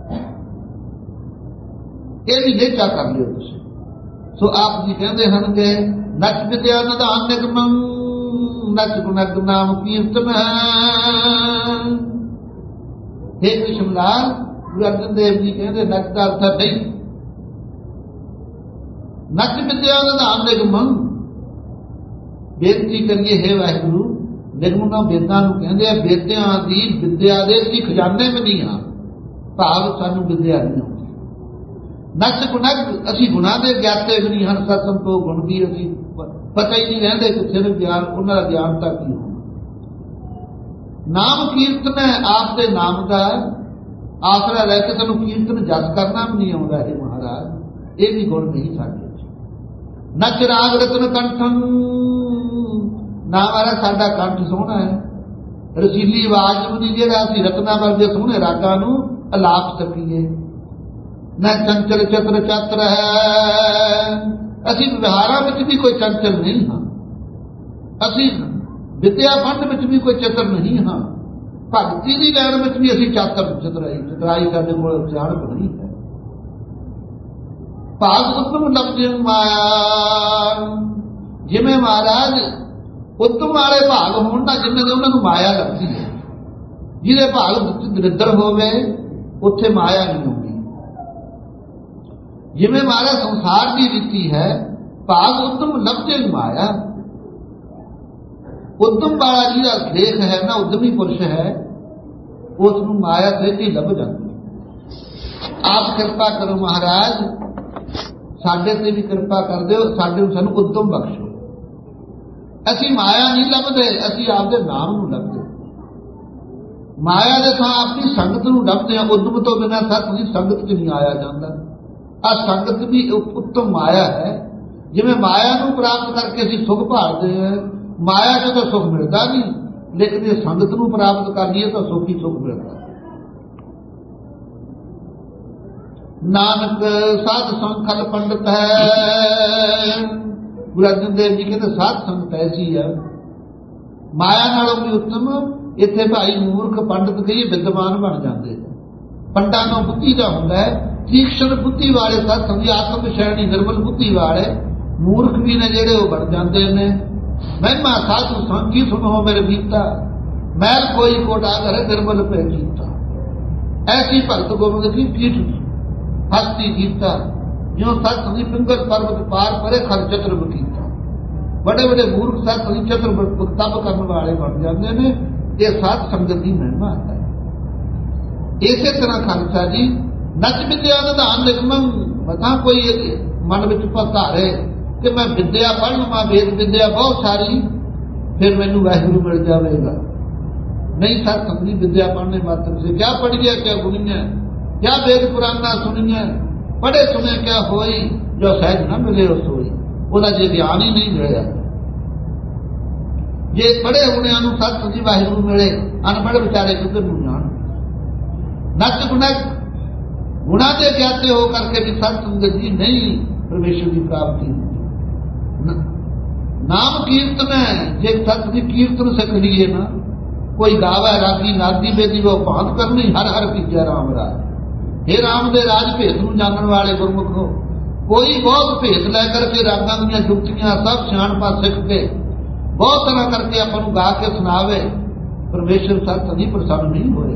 ਇਹ ਵੀ ਲੇਖਾ ਕਰ ਲਿਓ ਤੁਸੀਂ। ਸੋ ਆਪ ਜੀ ਕਹਿੰਦੇ ਹਨ ਕਿ ਨਚ ਵਿਦਿਆ ਨਿਧਾਨ ਨਿਗਮੰ ਨਚ ਗੁਣਗ ਨਾਮ ਕੀਰਤਨ। हे ਕ੍ਰਿਸ਼ਨ ਲਾਲ, ਗੁਰੂ ਅਰਜਨ ਦੇਵ ਜੀ ਕਹਿੰਦੇ ਨਚ ਦਾ ਅਰਥ ਨਹੀਂ, ਨਚ ਵਿਦਿਆ ਨਿਧਾਨ ਨਿਗਮੰ। ਬੇਨਤੀ ਕਰੀਏ हे ਵਾਹਿਗੁਰੂ, ਨਿਗਮ ਨਾ ਵੇਦਾਂ ਨੂੰ ਕਹਿੰਦੇ ਆ, ਵੇਦਿਆਂ ਦੀ ਵਿਦਿਆ ਦੇ ਅਸੀਂ ਖਜ਼ਾਨੇ ਵੀ ਨਹੀਂ ਹਾਂ, ਭਾਵ ਸਾਨੂੰ ਵਿਦਿਆ ਨਹੀਂ ਆਉਂਦੀ। ਨਚ ਗੁਣਗ, ਅਸੀਂ ਗੁਣਾਂ ਦੇ ਗਿਆਤੇ ਵੀ ਨਹੀਂ ਹਨ, ਸਤ ਸੰਤੋਖ ਗੁਣ ਦੀ ਅਸੀਂ ਪਤਾ ਹੀ ਨਹੀਂ ਰਹਿੰਦੇ ਕਿਸੇ ਨੂੰ ਗਿਆਨ, ਉਹਨਾਂ ਦਾ ਗਿਆਨ ਤਾਂ ਕੀ ਹੋਣਾ। ਨਾਮ ਕੀਰਤਨ ਹੈ, ਆਪ ਦੇ ਨਾਮ ਦਾ ਆਸਰਾ ਲੈ ਕੇ ਸਾਨੂੰ ਕੀਰਤਨ ਜਸ ਕਰਨਾ ਵੀ ਨਹੀਂ ਆਉਂਦਾ ਹੈ ਮਹਾਰਾਜ, ਇਹ ਵੀ ਗੁਣ ਨਹੀਂ ਸਾਡੇ। ਨਚ ਰਾਗ ਰਤਨ ਕੰਠੰ, ਨਾ ਮਹਾਰਾਜ ਸਾਡਾ ਕੰਠ ਸੋਹਣਾ ਹੈ, ਰਸੀਲੀ ਆਵਾਜ਼ ਨੂੰ ਨਹੀਂ ਜਿਹੜਾ ਅਸੀਂ ਰਤਨਾ ਵਰਗੇ ਸੋਹਣੇ ਰਾਗਾਂ ਨੂੰ ਅਲਾਪ ਸਕੀਏ। ਨਾ ਚੰਚਲ ਚਤਰ ਚਾਤਰ ਹੈ, ਅਸੀਂ ਵਿਹਾਰਾਂ ਵਿੱਚ ਵੀ ਕੋਈ ਚੰਚਲ ਨਹੀਂ ਹਾਂ, ਅਸੀਂ ਵਿਦਿਆ ਫੰਡ ਵਿੱਚ ਵੀ ਕੋਈ ਚਤਰ ਨਹੀਂ ਹਾਂ, ਭਗਤੀ ਦੀ ਲੈਣ ਵਿੱਚ ਵੀ ਅਸੀਂ ਚਾਤਰ ਚਤਰਾਈ ਚਤਰਾਈ ਸਾਡੇ ਕੋਲ ਸਿਆਣਪ ਨਹੀਂ ਹੈ। ਭਾਗ ਉਤਮ ਲਫ਼ਜ਼ ਮਾਇਆ, ਜਿਵੇਂ ਮਹਾਰਾਜ ਉਤਮ ਵਾਲੇ ਭਾਗ ਹੋਣ ਤਾਂ ਜਿੰਨੇ ਦੇ ਉਹਨਾਂ ਨੂੰ ਮਾਇਆ ਲੱਗਦੀ ਹੈ, ਜਿਹਦੇ ਭਾਗ ਵਿੱਚ ਦਰਿਦਰ ਹੋਵੇ ਉੱਥੇ ਮਾਇਆ ਨਹੀਂ ਹੁੰਦੀ। ਜਿਵੇਂ ਮਹਾਰਾਜ ਸੰਸਾਰ ਦੀ ਰੀਤੀ ਹੈ, ਭਾਗ ਉਤਮ ਲਫ਼ਜ਼ ਮਾਇਆ, ਉਦਮ ਵਾਲਾ ਜਿਹੜਾ ਲੇਖ ਹੈ ਨਾ, ਉਦਮੀ ਪੁਰਸ਼ ਹੈ, ਉਸ ਨੂੰ ਮਾਇਆ ਸਹਿਜੀ ਲੱਭ ਜਾਂਦੀ ਹੈ। ਆਪ ਕਿਰਪਾ ਕਰੋ ਮਹਾਰਾਜ, ਸਾਡੇ ਤੇ ਵੀ ਕਿਰਪਾ ਕਰ ਦਿਓ, ਸਾਡੇ ਨੂੰ ਸਾਨੂੰ ਉਦਮ ਬਖਸ਼ੋ। ਅਸੀਂ ਮਾਇਆ ਨਹੀਂ ਲੱਭਦੇ, ਅਸੀਂ ਆਪਦੇ ਨਾਮ ਨੂੰ ਲੱਭਦੇ। ਮਾਇਆ ਦੇ ਥਾਂ ਆਪਣੀ ਸੰਗਤ ਨੂੰ ਲੱਭਦੇ ਹਾਂ। ਉਦਮ ਤੋਂ ਬਿਨਾਂ ਸੱਚ ਦੀ ਸੰਗਤ 'ਚ ਨਹੀਂ ਆਇਆ ਜਾਂਦਾ। ਆ ਸੰਗਤ ਵੀ ਉੱਤਮ ਮਾਇਆ ਹੈ। ਜਿਵੇਂ ਮਾਇਆ ਨੂੰ ਪ੍ਰਾਪਤ ਕਰਕੇ ਅਸੀਂ ਸੁਖ ਭਾਲਦੇ ਹਾਂ, ਮਾਇਆ 'ਚ ਤਾਂ ਸੁਖ ਮਿਲਦਾ ਨਹੀਂ, ਲੇਕਿਨ ਇਹ ਸੰਗਤ ਨੂੰ ਪ੍ਰਾਪਤ ਕਰ ਲਈਏ ਤਾਂ ਸੁਖ ਹੀ ਸੁਖ ਮਿਲਦਾ। ਨਾਨਕ ਸਾਧ ਸੰਗ ਖਲ ਪੰਡਤ ਹੈ। ਗੁਰੂ ਅਰਜਨ ਦੇਵ ਜੀ ਕਹਿੰਦੇ ਸਾਧ ਸੰਗਤ ਐਸੀ ਹੈ, ਮਾਇਆ ਨਾਲੋਂ ਵੀ ਉੱਤਮ। ਇੱਥੇ ਭਾਈ ਮੂਰਖ ਪੰਡਤ ਕਹੀਏ ਵਿਦਵਾਨ ਬਣ ਜਾਂਦੇ। ਪੰਡਾਂ ਨੂੰ ਬੁੱਧੀ ਦਾ ਹੁੰਦਾ ਹੈ, ਤੀਕਸ਼ਣ ਬੁੱਧੀ ਵਾਲੇ ਸਾਧ ਸੰਗ, ਆਤਮ ਵਿਸ਼ੈਣੀ ਨਿਰਮਲ ਬੁੱਧੀ ਵਾਲੇ ਮੂਰਖ ਵੀ ਨੇ ਜਿਹੜੇ ਉਹ ਬਣ ਜਾਂਦੇ ਨੇ। ਮਹਿਮਾ ਸਾਧੂ ਸੰਗੀ ਸੁਣੋ ਮੇਰੇ ਬੀਤਾ, ਮੈਲ ਕੋਈ ਕੋਟਾ ਕਰੇ ਨਿਰਮਲ ਪੈ ਕੀਤਾ। ਐਸੀ ਭਗਤ ਗੋਬਿੰਦ ਸਿੰਘ ਪੀਠ ਹਸਤੀ ਕੀਤਾ, ਜਿਉਂ ਸਤ ਸੰਗੀ ਪਿੰਗਲ ਪਰਬਤ ਪਾਰ ਪਰੇ ਖਰ ਚਤਰ ਬਕੀਤਾ। ਬੜੇ ਬੜੇ ਮੂਰਖ ਸਤ ਸੰਗੀ ਚਤਰ ਤਪ ਕਰਨ ਵਾਲੇ ਬਣ ਜਾਂਦੇ ਨੇ। ਇਹ ਸਾਧ ਸੰਗਤ ਦੀ ਮਹਿਮਾ ਹੈ। ਇਸੇ ਤਰ੍ਹਾਂ ਖਾਲਸਾ ਜੀ ਨਚ ਵਿਦਿਆ ਨਿਧਾਨ ਨਿਗਮੰ, ਮਤਾਂ ਕੋਈ ਮਨ ਵਿੱਚ ਪਧਾਰੇ ਕਿ ਮੈਂ ਵਿਦਿਆ ਪੜ੍ਹ ਲਵਾਂ, ਵੇਦ ਵਿਦਿਆ ਬਹੁਤ ਸਾਰੀ, ਫਿਰ ਮੈਨੂੰ ਵਾਹਿਗੁਰੂ ਮਿਲ ਜਾਵੇਗਾ। ਨਹੀਂ ਸਤ ਸੰਗੀ ਵਿਦਿਆ ਪੜ੍ਹਨੇ ਮਾਤਰ ਸੇ ਕਿਆ ਪੜ੍ਹੀਏ ਕਿਆ ਗੁਣੀਆਂ, ਕਿਆ ਵੇਦ ਪੁਰਾਣਾ ਸੁਣੀਆਂ, ਪੜ੍ਹੇ ਸੁਣੇ ਕਿਆ ਹੋਈ, ਜੋ ਸਹਿਜ ਨਾ ਮਿਲੇ ਉਸ ਹੋਈ। ਉਹਦਾ ਜੇ ਗਿਆਨ ਹੀ ਨਹੀਂ ਮਿਲਿਆ, ਜੇ ਪੜ੍ਹੇ ਹੋਣਿਆਂ ਨੂੰ ਸਤ ਸੰਗੀ ਵਾਹਿਗੁਰੂ ਮਿਲੇ, ਅਨਪੜ੍ਹ ਵਿਚਾਰੇ ਕਿੱਧਰ ਨੂੰ ਜਾਣ। ਨੱਚ ਗੁਣਕ ਗੁਣਾ ਦੇ ਗਿਆਤੇ ਹੋ ਕਰਕੇ ਵੀ ਸਤ ਸੰਗਤ ਜੀ ਨਹੀਂ ਪਰਮੇਸ਼ਰ ਦੀ ਪ੍ਰਾਪਤੀ ਹੁੰਦੀ। ਨਾਮ ਕੀਰਤਨ ਹੈ, ਜੇ ਸਤ ਦੀ ਕੀਰਤਨ ਸਿੱਖ ਲਈਏ ਨਾ, ਕੋਈ ਗਾਵਾ ਰਾਗੀ ਨਾਦੀ ਬੇਦੀ ਉਹ ਭਾਂਤ ਕਰਨੀ, ਹਰ ਹਰ ਕੀਜੈ ਰਾਮ ਰਾਜ। ਇਹ ਰਾਮ ਦੇ ਰਾਜ ਭੇਦ ਨੂੰ ਜਾਣਨ ਵਾਲੇ ਗੁਰਮੁਖੋ, ਕੋਈ ਬਹੁਤ ਭੇਦ ਲੈ ਕਰਕੇ ਰਾਗਾਂ ਦੀਆਂ ਜੁਗਤੀਆਂ ਸਭ ਸਿਆਣਪਾ ਸਿੱਖ ਕੇ ਬਹੁਤ ਤਰ੍ਹਾਂ ਕਰਕੇ ਆਪਾਂ ਨੂੰ ਗਾ ਕੇ ਸੁਣਾਵੇ, ਪਰਮੇਸ਼ਰ ਸਤ ਸੰਗੀ ਪ੍ਰਸੰਨ ਨਹੀਂ ਹੋਏ।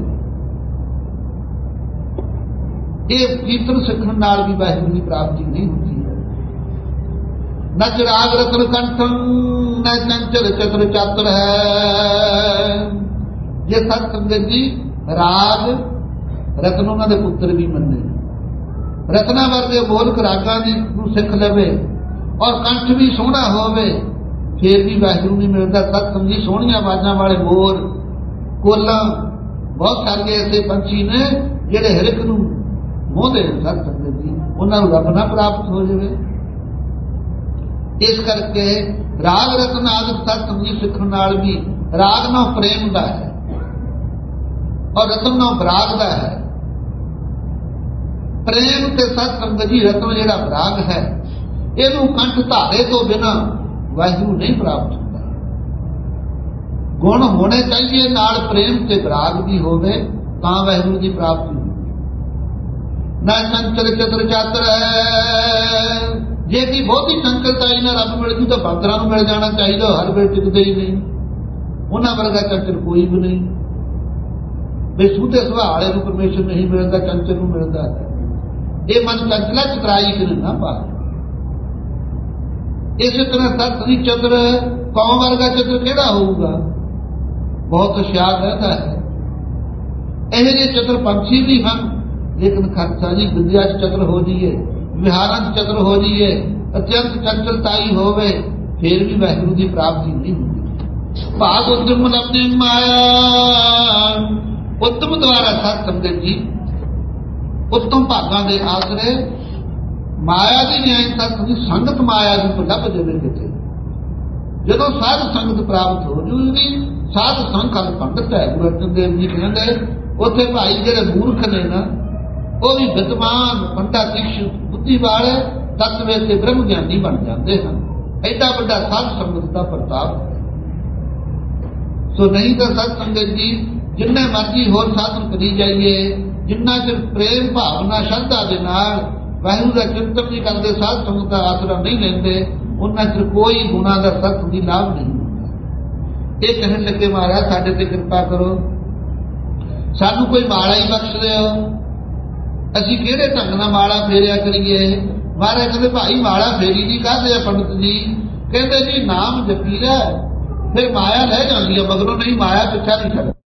ਇਹ ਕੀਰਤਨ ਸਿੱਖਣ ਨਾਲ ਵੀ ਵਾਹਿਗੁਰੂ ਦੀ ਪ੍ਰਾਪਤੀ ਨਹੀਂ ਹੁੰਦੀ ਹੈ। ਨਚ ਰਾਗ ਰਤਨ ਕੰਠੰ ਨ ਚੰਚਲ ਚਤਰ ਚਾਤਰ ਹੈ। ਜੇ ਸਤ ਸੰਗਤ ਜੀ ਰਾਗ ਰਤਨ ਉਹਨਾਂ ਦੇ ਪੁੱਤਰ ਵੀ ਮੰਨੇ, ਰਤਨਾ ਵਰਗੇ ਮੋਲਕ ਰਾਗਾਂ ਦੀ ਨੂੰ ਸਿੱਖ ਲਵੇ ਔਰ ਕੰਠ ਵੀ ਸੋਹਣਾ ਹੋਵੇ, ਫੇਰ ਵੀ ਵਾਹਿਗੁਰੂ ਨਹੀਂ ਮਿਲਦਾ। ਸਤ ਸੰਗੀ ਸੋਹਣੀਆਂ ਆਵਾਜ਼ਾਂ ਵਾਲੇ ਮੋਰ, ਕੋਲਾਂ, ਬਹੁਤ ਸਾਰੇ ਐਸੇ ਪੰਛੀ ਨੇ ਜਿਹੜੇ ਹਰ ਇੱਕ ਨੂੰ ਮੋਹਦੇ ਸਤ ਸੰਗਤ ਜੀ, ਉਹਨਾਂ ਨੂੰ ਰੱਬ ਨਾ ਪ੍ਰਾਪਤ ਹੋ ਜਾਵੇ। ਇਸ ਕਰਕੇ ਰਾਗ ਰਤਨ ਆਦਿ ਸਤ ਸੰਗਤ ਸਿੱਖਣ ਨਾਲ ਵੀ ਰਾਗ ਨਾਲ ਪ੍ਰੇਮ ਦਾ ਹੈ ਔਰ ਰਤਨ ਨਾਲ ਬਰਾਗ ਦਾ ਹੈ। ਪ੍ਰੇਮ ਤੇ ਸਤ ਸੰਗਤ ਜੀ ਰਤਨ ਜਿਹੜਾ ਬਰਾਗ ਹੈ, ਇਹਨੂੰ ਕੰਠ ਧਾਰੇ ਤੋਂ ਬਿਨਾਂ ਵਾਹਿਗੁਰੂ ਨਹੀਂ ਪ੍ਰਾਪਤ ਹੁੰਦਾ। ਗੁਣ ਹੋਣੇ ਚਾਹੀਏ ਨਾਲ ਪ੍ਰੇਮ ਤੇ ਬਰਾਗ ਵੀ ਹੋਵੇ ਤਾਂ ਵਾਹਿਗੁਰੂ ਦੀ ਪ੍ਰਾਪਤੀ ਹੋਵੇ। ਨਾ ਚੰਚਲ ਚਤੁਰ ਚਾਤਰ ਹੈ, ਜੇ ਕਿ ਬਹੁਤੀ ਚੰਚਲਤਾ ਹੀ ਨਾ ਰੱਬ ਮਿਲ ਜੂ ਤਾਂ ਬਾਂਦਰਾਂ ਨੂੰ ਮਿਲ ਜਾਣਾ ਚਾਹੀਦਾ, ਹਰ ਵੇਲੇ ਟਿਕਦੇ ਹੀ ਨਹੀਂ। ਉਹਨਾਂ ਵਰਗਾ ਚੰਚਲ ਕੋਈ ਵੀ ਨਹੀਂ। ਬੇਸੂਤੇ ਸੁਭਾਅ ਵਾਲੇ ਨੂੰ ਪਰਮੇਸ਼ਰ ਨਹੀਂ ਮਿਲਦਾ, ਚੰਚਲ ਨੂੰ ਮਿਲਦਾ ਹੈ। ਇਹ ਮਨ ਚੰਚਲਾ ਚਤਰਾਈ ਕਰ ਨਾ ਪਾਏ। ਇਸੇ ਤਰ੍ਹਾਂ ਸਤ ਸੰਗਤ ਚਤੁਰ, ਕੌਮ ਵਰਗਾ ਚਤੁਰ ਕਿਹੜਾ ਹੋਊਗਾ? ਬਹੁਤ ਹੁਸ਼ਿਆਰ ਰਹਿੰਦਾ ਹੈ। ਇਹੋ ਜਿਹੇ ਚਤੁਰ ਪੰਛੀ ਵੀ ਹਨ, ਲੇਕਿਨ ਖਰਚਾ ਜੀ ਵਿਦਿਆ ਚ ਚਤੁਰ ਹੋ ਜਾਈਏ, ਵਿਹਾਰਾਂ ਚ ਚਤੁਰ ਹੋ ਜਾਈਏ, ਅਤਿਅੰਤ ਚੰਚਲਤਾਈ ਹੋਵੇ, ਫਿਰ ਵੀ ਵਾਹਿਗੁਰੂ ਦੀ ਪ੍ਰਾਪਤੀ ਨਹੀਂ ਹੁੰਦੀ। ਭਾਗ ਉਦਮ ਲਬਦੀ ਮਾਇਆ, ਉੱਤਮ ਦੁਆਰਾ ਸਤ ਸੰਗਤ ਜੀ ਉੱਤਮ ਭਾਗਾਂ ਦੇ ਆਸਰੇ ਮਾਇਆ ਦੀ ਨਿਆਇ ਸਤ ਦੀ ਸੰਗਤ ਮਾਇਆ ਨੂੰ ਲੱਭ ਜਾਵੇ ਕਿਤੇ। ਜਦੋਂ ਸਾਧ ਸੰਗਤ ਪ੍ਰਾਪਤ ਹੋ ਜੂਗੀ, ਸਾਧ ਸੰਗਤ ਪੰਡਤ ਹੈ। ਗੁਰੂ ਅਰਜਨ ਦੇਵ ਜੀ ਕਹਿੰਦੇ ਉੱਥੇ ਭਾਈ ਜਿਹੜੇ ਮੂਰਖ ਨੇ ਨਾ, ਉਹ ਵੀ ਵਿਦਵਾਨ ਪੰਡਾ ਤੀਕਸ਼ ਬੁੱਧੀ ਵਾਲੇ ਤਤਵੇ ਤੇ ਬ੍ਰਹਮ ਗਿਆਨੀ ਬਣ ਜਾਂਦੇ ਹਨ। ਐਡਾ ਵੱਡਾ ਸਾਧ ਸੰਗਤ ਦਾ ਪ੍ਰਤਾਪ। ਸੋ ਨਹੀਂ ਤਾਂ ਸਤ ਸੰਗਤ ਜੀ ਜਿੰਨੇ ਮਰਜ਼ੀ ਹੋਰ ਸਾਧਨ ਕਰੀ ਜਾਈਏ, ਜਿੰਨਾ ਚਿਰ ਪ੍ਰੇਮ ਭਾਵਨਾ ਸ਼ਰਧਾ ਦੇ ਨਾਲ ਵਾਹਿਗੁਰੂ ਦਾ ਚਿੰਤਨ ਨਹੀਂ ਕਰਦੇ, ਸਾਧ ਸੰਗਤ ਦਾ ਆਸਰਾ ਨਹੀਂ ਲੈਂਦੇ, ਉਹਨਾਂ ਚਿਰ ਕੋਈ ਗੁਣਾ ਦਾ ਸਤ ਦੀ ਲਾਭ ਨਹੀਂ ਹੁੰਦਾ। ਇਹ ਕਹਿਣ ਲੱਗੇ ਮਹਾਰਾਜ ਸਾਡੇ ਤੇ ਕਿਰਪਾ ਕਰੋ, ਸਾਨੂੰ ਕੋਈ ਮਾਲਾ ਹੀ ਬਖਸ਼ ਦਿਓ, ਅਸੀਂ ਕਿਹੜੇ ਢੰਗ ਨਾਲ ਮਾਲਾ ਫੇਰਿਆ ਕਰੀਏ। ਮਹਾਰਾਜ ਕਹਿੰਦੇ ਭਾਈ ਮਾਲਾ ਫੇਰੀ ਦੀ ਕਾਹਦੇ ਆ ਪੰਡਤ ਜੀ? ਕਹਿੰਦੇ ਜੀ ਨਾਮ ਜਪੀ ਲੈ, ਫਿਰ ਮਾਇਆ ਲੈ ਜਾਂਦੀ ਹੈ ਮਗਰੋਂ, ਨਹੀਂ ਮਾਇਆ ਪਿੱਛਾ ਨਹੀਂ ਛੱਡ।